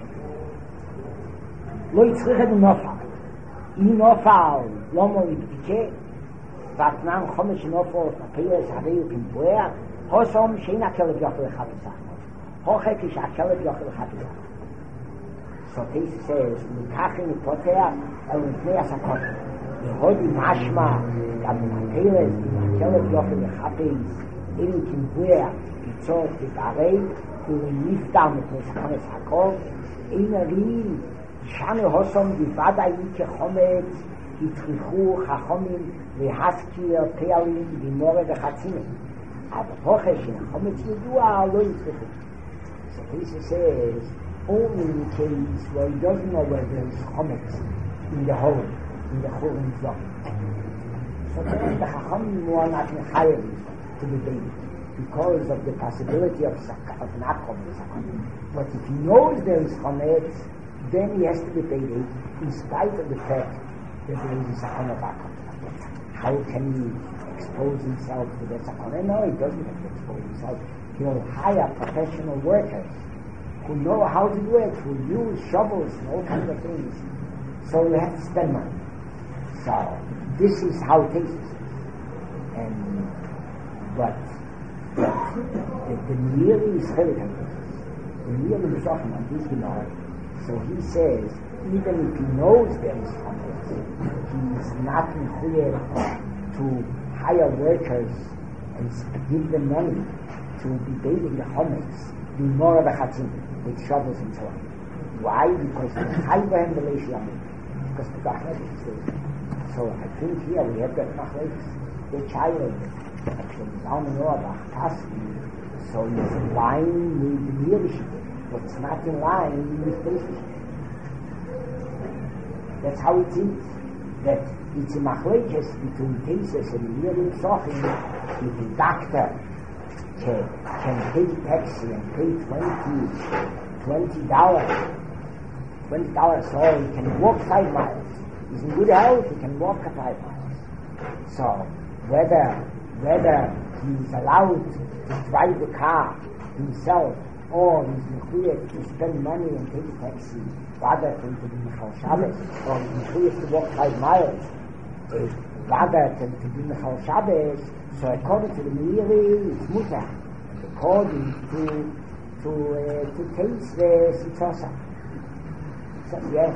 Lo yitzrichet nofal. I nofal lomo yibtike vatnam chomesh nofal papiras hareyu kimpuer hosom sheina kelev yochel chapisach. Hochek is a kelev yochel chapisach. So this says, Mikachin Potea, and Pneas Akot. The Hodi Mashma, that the Materes, the Kelev Yochel, the Chapis, Eri Kimbuer, the Tzor, the Barei, who will lift down the Pneas Akones Hakol, Einari, Shane Hosom, the Vada Yike Chometz, the Trichu, Chachomim, the Haskir, Pealim, the More, the Chatzinim. Aber Hochesh, in Chometz Yudua, Lo Yitzrichu. So this says, only in the case where he doesn't know where there is chometz in the hole, in the hole in the So then the Chachamim are not mechayev to be baby because of the possibility of, of an akom in the But if he knows there is chometz, then he has to be baby in spite of the fact that there is a sakon of akom. How can he expose himself to the sakon? No, he doesn't have to expose himself. He'll hire professional workers who know how to do it, who use shovels and all kinds of things. So you have to spend money. So this is how it is. And but, but the, the Meiri is chelik on this. The Meiri is often on this Gemara. So he says, even if he knows there is chometz, he is not mechuyev to hire workers and give them money to be bathing the chometz, the more of a chatzim, with shovels and so on. Why? Because the Chayvah and the Leishlam. Because the Dachnet is there. So I think here we have that Machlekes, the child, actually, down in Noah, so he's in line with the Meiri, but it's not in line with the Leishlam. That's how it is. That it's a Machlekes between Tesis and Meiri Psochim, if the doctor Can, can take taxi and pay twenty twenty dollars twenty dollars so he can walk five miles. He's in good health, he can walk five miles. So whether whether he's allowed to drive the car himself or he's required to spend money and take a taxi rather than to do Michal Shabbos, or he's required to walk five miles uh, rather than to do Michal Shabbos. So according to the Meiri, it's mutar. According to to uh, to taste the sitzosa. So yes.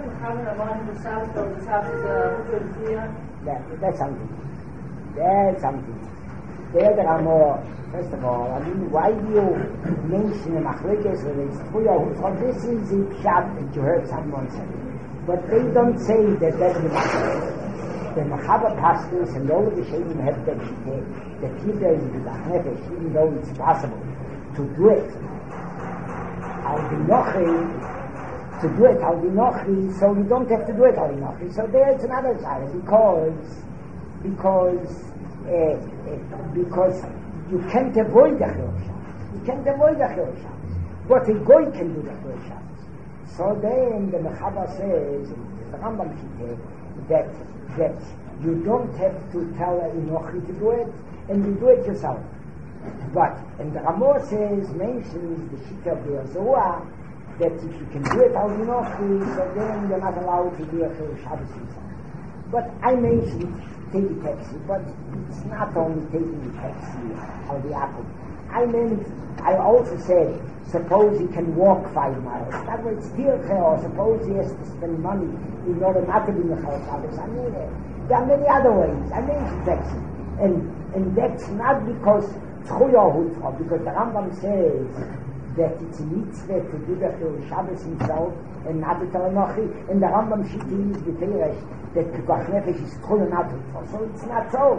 That, that's something. That's something. There there are more. First of all, I mean, why do you mention the machlekes or this? This is the pshat that you heard someone say, but they don't say that that's the machlekes. The Mechaber pastors and all of the Shayim have that shite, that if there is a B'dach even though it's possible to do it, al binochi, to do it al binochi, so you don't have to do it al binochi. So there's another side, because, because, uh, uh, because you can't avoid the Chil Shabbos. You can't avoid the Chil Shabbos. But a Goy can do the Chil Shabbos. So then the Mechaber says, the Rambam shite, that that you don't have to tell a Inochi to do it, and you do it yourself. But, and the Ramor says, mentions the Shita of the Yozoah, that if you can do it al Inochi, so then you're not allowed to do it for Shabbos yourself. But I mentioned take a taxi, but it's not only taking the taxi al the Yaakov. I meant, I also said, suppose he can walk five miles. That was still or suppose he has to spend money in order not to be Mechal Shabbos. I mean, uh, there are many other ways. I mean, that's and and that's not because Tchuya Hutra, because the Rambam says that it's a mitzvah to do the Chil Shabbos himself and not the Talanochi, and the Rambam Shiti is the Teresh that Pikuach Nefesh is Tchuya not Hutra. So it's not so.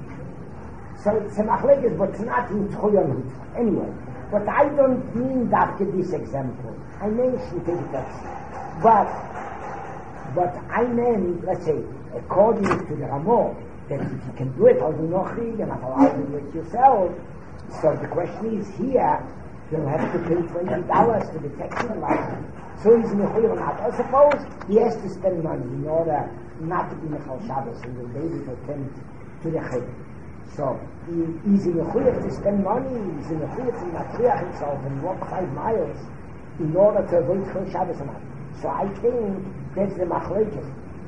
So it's a machlekes, but it's not in Tchuya Hutra. Anyway, but I don't mean that to this example. I mentioned it that, but but I mean, let's say, according to the Ramah, that if you can do it al Nochi, you're not allowed to do it yourself. So the question is here, you'll have to pay twenty dollars for the taxi license. So he's Mechuyah or not. I suppose he has to spend money in order not to be Mechal Shabbos and will be able to attend to the Chet. So he, he's in Mechuyah to spend money, he's in Mechuyah to Matriach himself and walk five miles in order to avoid Chil Shabbos or not. So I think that's the machlekes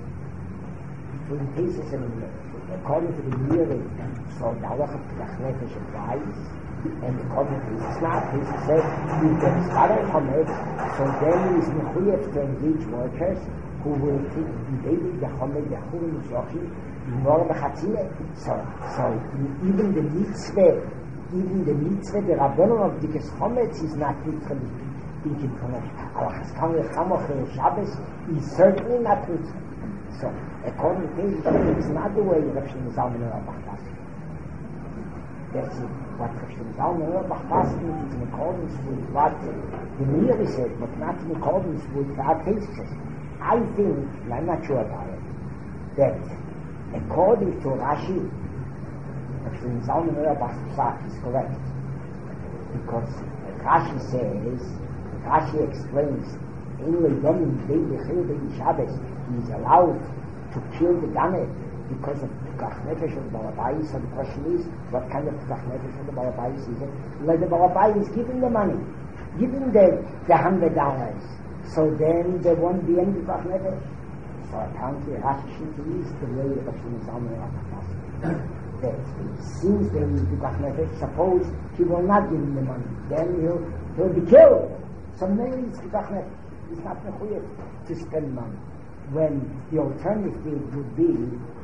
between Pesach and according to the Miri. So the halacha Pikuach Nefesh applies, and according to Pesach not, Pesach said you can start from it. So then he's mechuyev to engage workers who will be able to chomed the churim uzochi nor bechatzile. So so even the mitzvah, even the mitzvah, the rabbanon of the chometz is not literally thinking from it. Alachas kam lechamoch Shabbos is certainly not mitzvah. So, according to Pesach, it's not the way Rav Shlomo Zalman Auerbach does it. That's it. What Rav Shlomo Zalman Auerbach does it is in accordance with what the Miri said, but not in accordance with our Pesach. I think, and I'm not sure about it, that according to Rashi, Rav Shlomo Zalman Auerbach's psak is correct. Because Rashi says, Rashi explains, in Leidomim Dei Bechil Dei Shabbos, he is allowed to kill the Ganet because of Pikuach Nefesh of the Balabais. So the question is, what kind of Pikuach Nefesh of the Balabais is it? Like the Balabais is giving the money, giving the the hundred dollars. So then there won't be any Pikuach Nefesh. So apparently Rashi is the way of Rav Shlomo Zalman Auerbach. That since there is Pikuach Nefesh, suppose he will not give him the money, then he'll he'll be killed. So maybe it's Pikuach Nefesh. It's not mechuyev to spend money. When the alternative would be,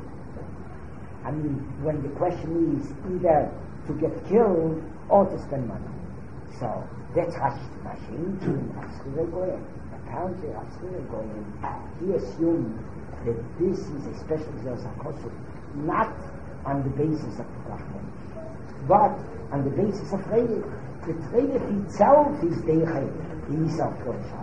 I mean, when the question is either to get killed or to spend money. So that's Rashi. Rashi Goyen. Apparently Rashi Goyen, he assumed that this is a special Zerusakosuk, not on the basis of Pikuach Nefesh, but on the basis of Reilif. The Reilif itself is Deichel, he is of Shabbos.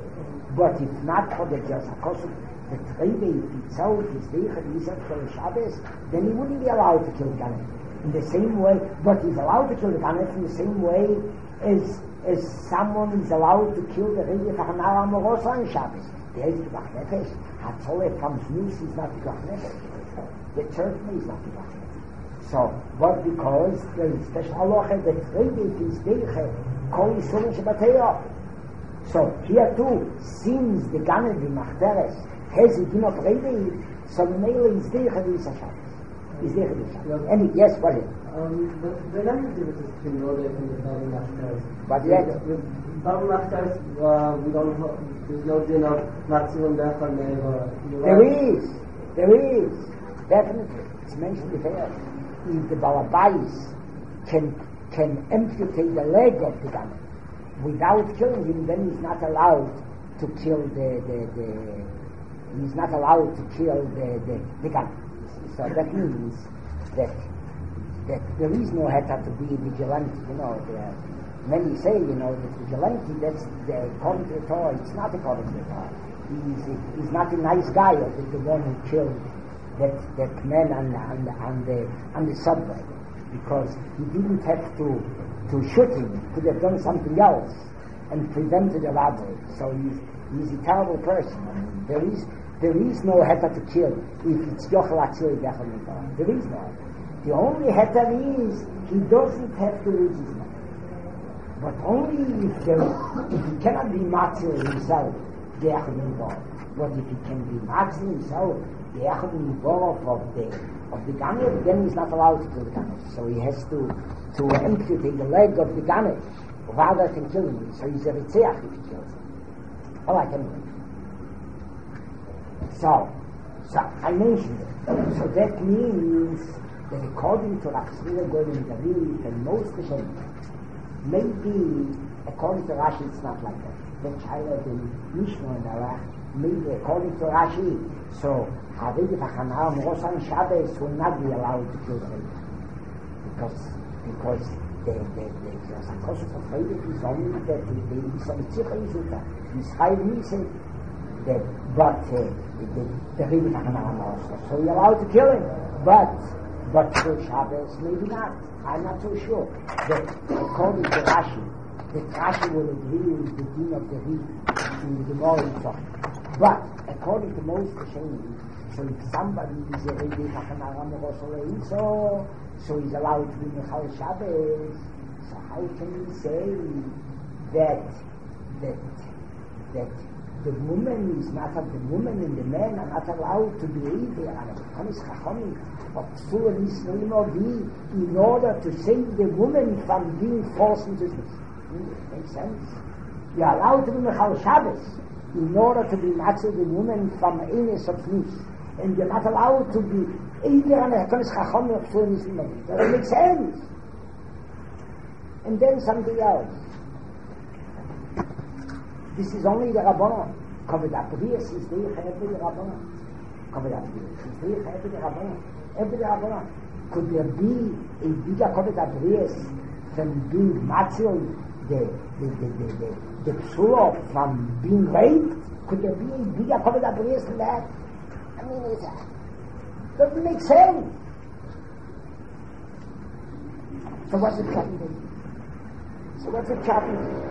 But if not for the Zerusakosuk, the Reilif itself is Deichel, he is of Shabbos, then he wouldn't be allowed to kill Ganet. In the same way, but he's allowed to kill the Ganet in the same way as as someone is allowed to kill the Reilif Hachanara Amorosa on Shabbos. There is Pikuach Nefesh. Hatzoleh from Znus is not Pikuach Nefesh. The church is not Pikuach Nefesh. So, what because there is special halacha that Reilif is Deichel, Kol Yisurim Shabbatei. So here too, since the Ganet B'Machteres has a din of Reilif, so Mele is Deichel is a Shabbos. Is Deichel is a Shabbos. And yes, what is it? Um, but the language differences between Rodef and the Double Machtaris. But yet, with Double Machtaris, uh, we don't have, there's no din of Maximum Death on the There is, there is, definitely. It's mentioned before. If the Balabais can, can amputate the leg of the Ganet without killing him, then he's not allowed to kill the, the, the he's not allowed to kill the, the, the Ganet. So that means that that there is no heter to be vigilante, you know. There, many say, you know, that vigilante, that's the, according to the Torah, it's not according to the Torah. He's, he's not a nice guy, or the, the one who killed that, that man on, on, the, on, the, on the subway, because he didn't have to, to shoot him, he could have done something else and prevented the robbery. So he's, he's a terrible person. I mean, there is there is no heter to kill if it's Yochel Atzil Yechel Mitzvah. There is no. The only heter is he doesn't have to lose his money. But only if there, if he cannot be matzil himself the Echad Nivorov. But if he can be Matzil himself, the Echad Nivorov of the of the Ganet, then he's not allowed to kill the Ganet. So he has to to amputate the leg of the Ganet. Rather than kill him. So he's a Ritzeach if he kills him. All right, anyway. So, so I mentioned it. So that means that according to Rachsvira Goyim David and most of them, maybe according to Rashi it's not like that. The child in Mishnah and Allah, maybe according to Rashi, so Havedi Vachanah Morosan Shabbos will not be allowed to kill the baby. Because because the the the the cause of Friday is only that the baby is a Tzich Yisuta. He's five years that but uh, the the Havedi Vachanah Morosan. So you're allowed to kill him. But but for Shabbos maybe not. I'm not so sure. That according to Rashi, that Rashi will agree with the din of the Ri in the Gemara and so on. But according to most Hashem, so if somebody is a Rebbe Tachanara Merosolei, so so he's allowed to be Mechal Shabbos. So how can we say that that that the woman is not the woman and the man are not allowed to be either but in order to save the woman from being forced into this. It makes sense. You are allowed to be Mechal Shabbos in order to be matzah the woman from Enes of Nus, and you're not allowed to be either on a Hakanis Chacham or Psulim Yisrael. That makes sense. And then something else. This is only the Rabbanon. Kavod Abrius is there for every Rabbanon. Kavod Abrius is there for every Rabbanon. Every Rabbanon. Could there be a bigger Kavod Abrius than being matzil the the the the the, the psula from being raped? Could there be a bigger Kavod Abrius than that? I mean, it doesn't make sense. So what's the problem? So what's the problem?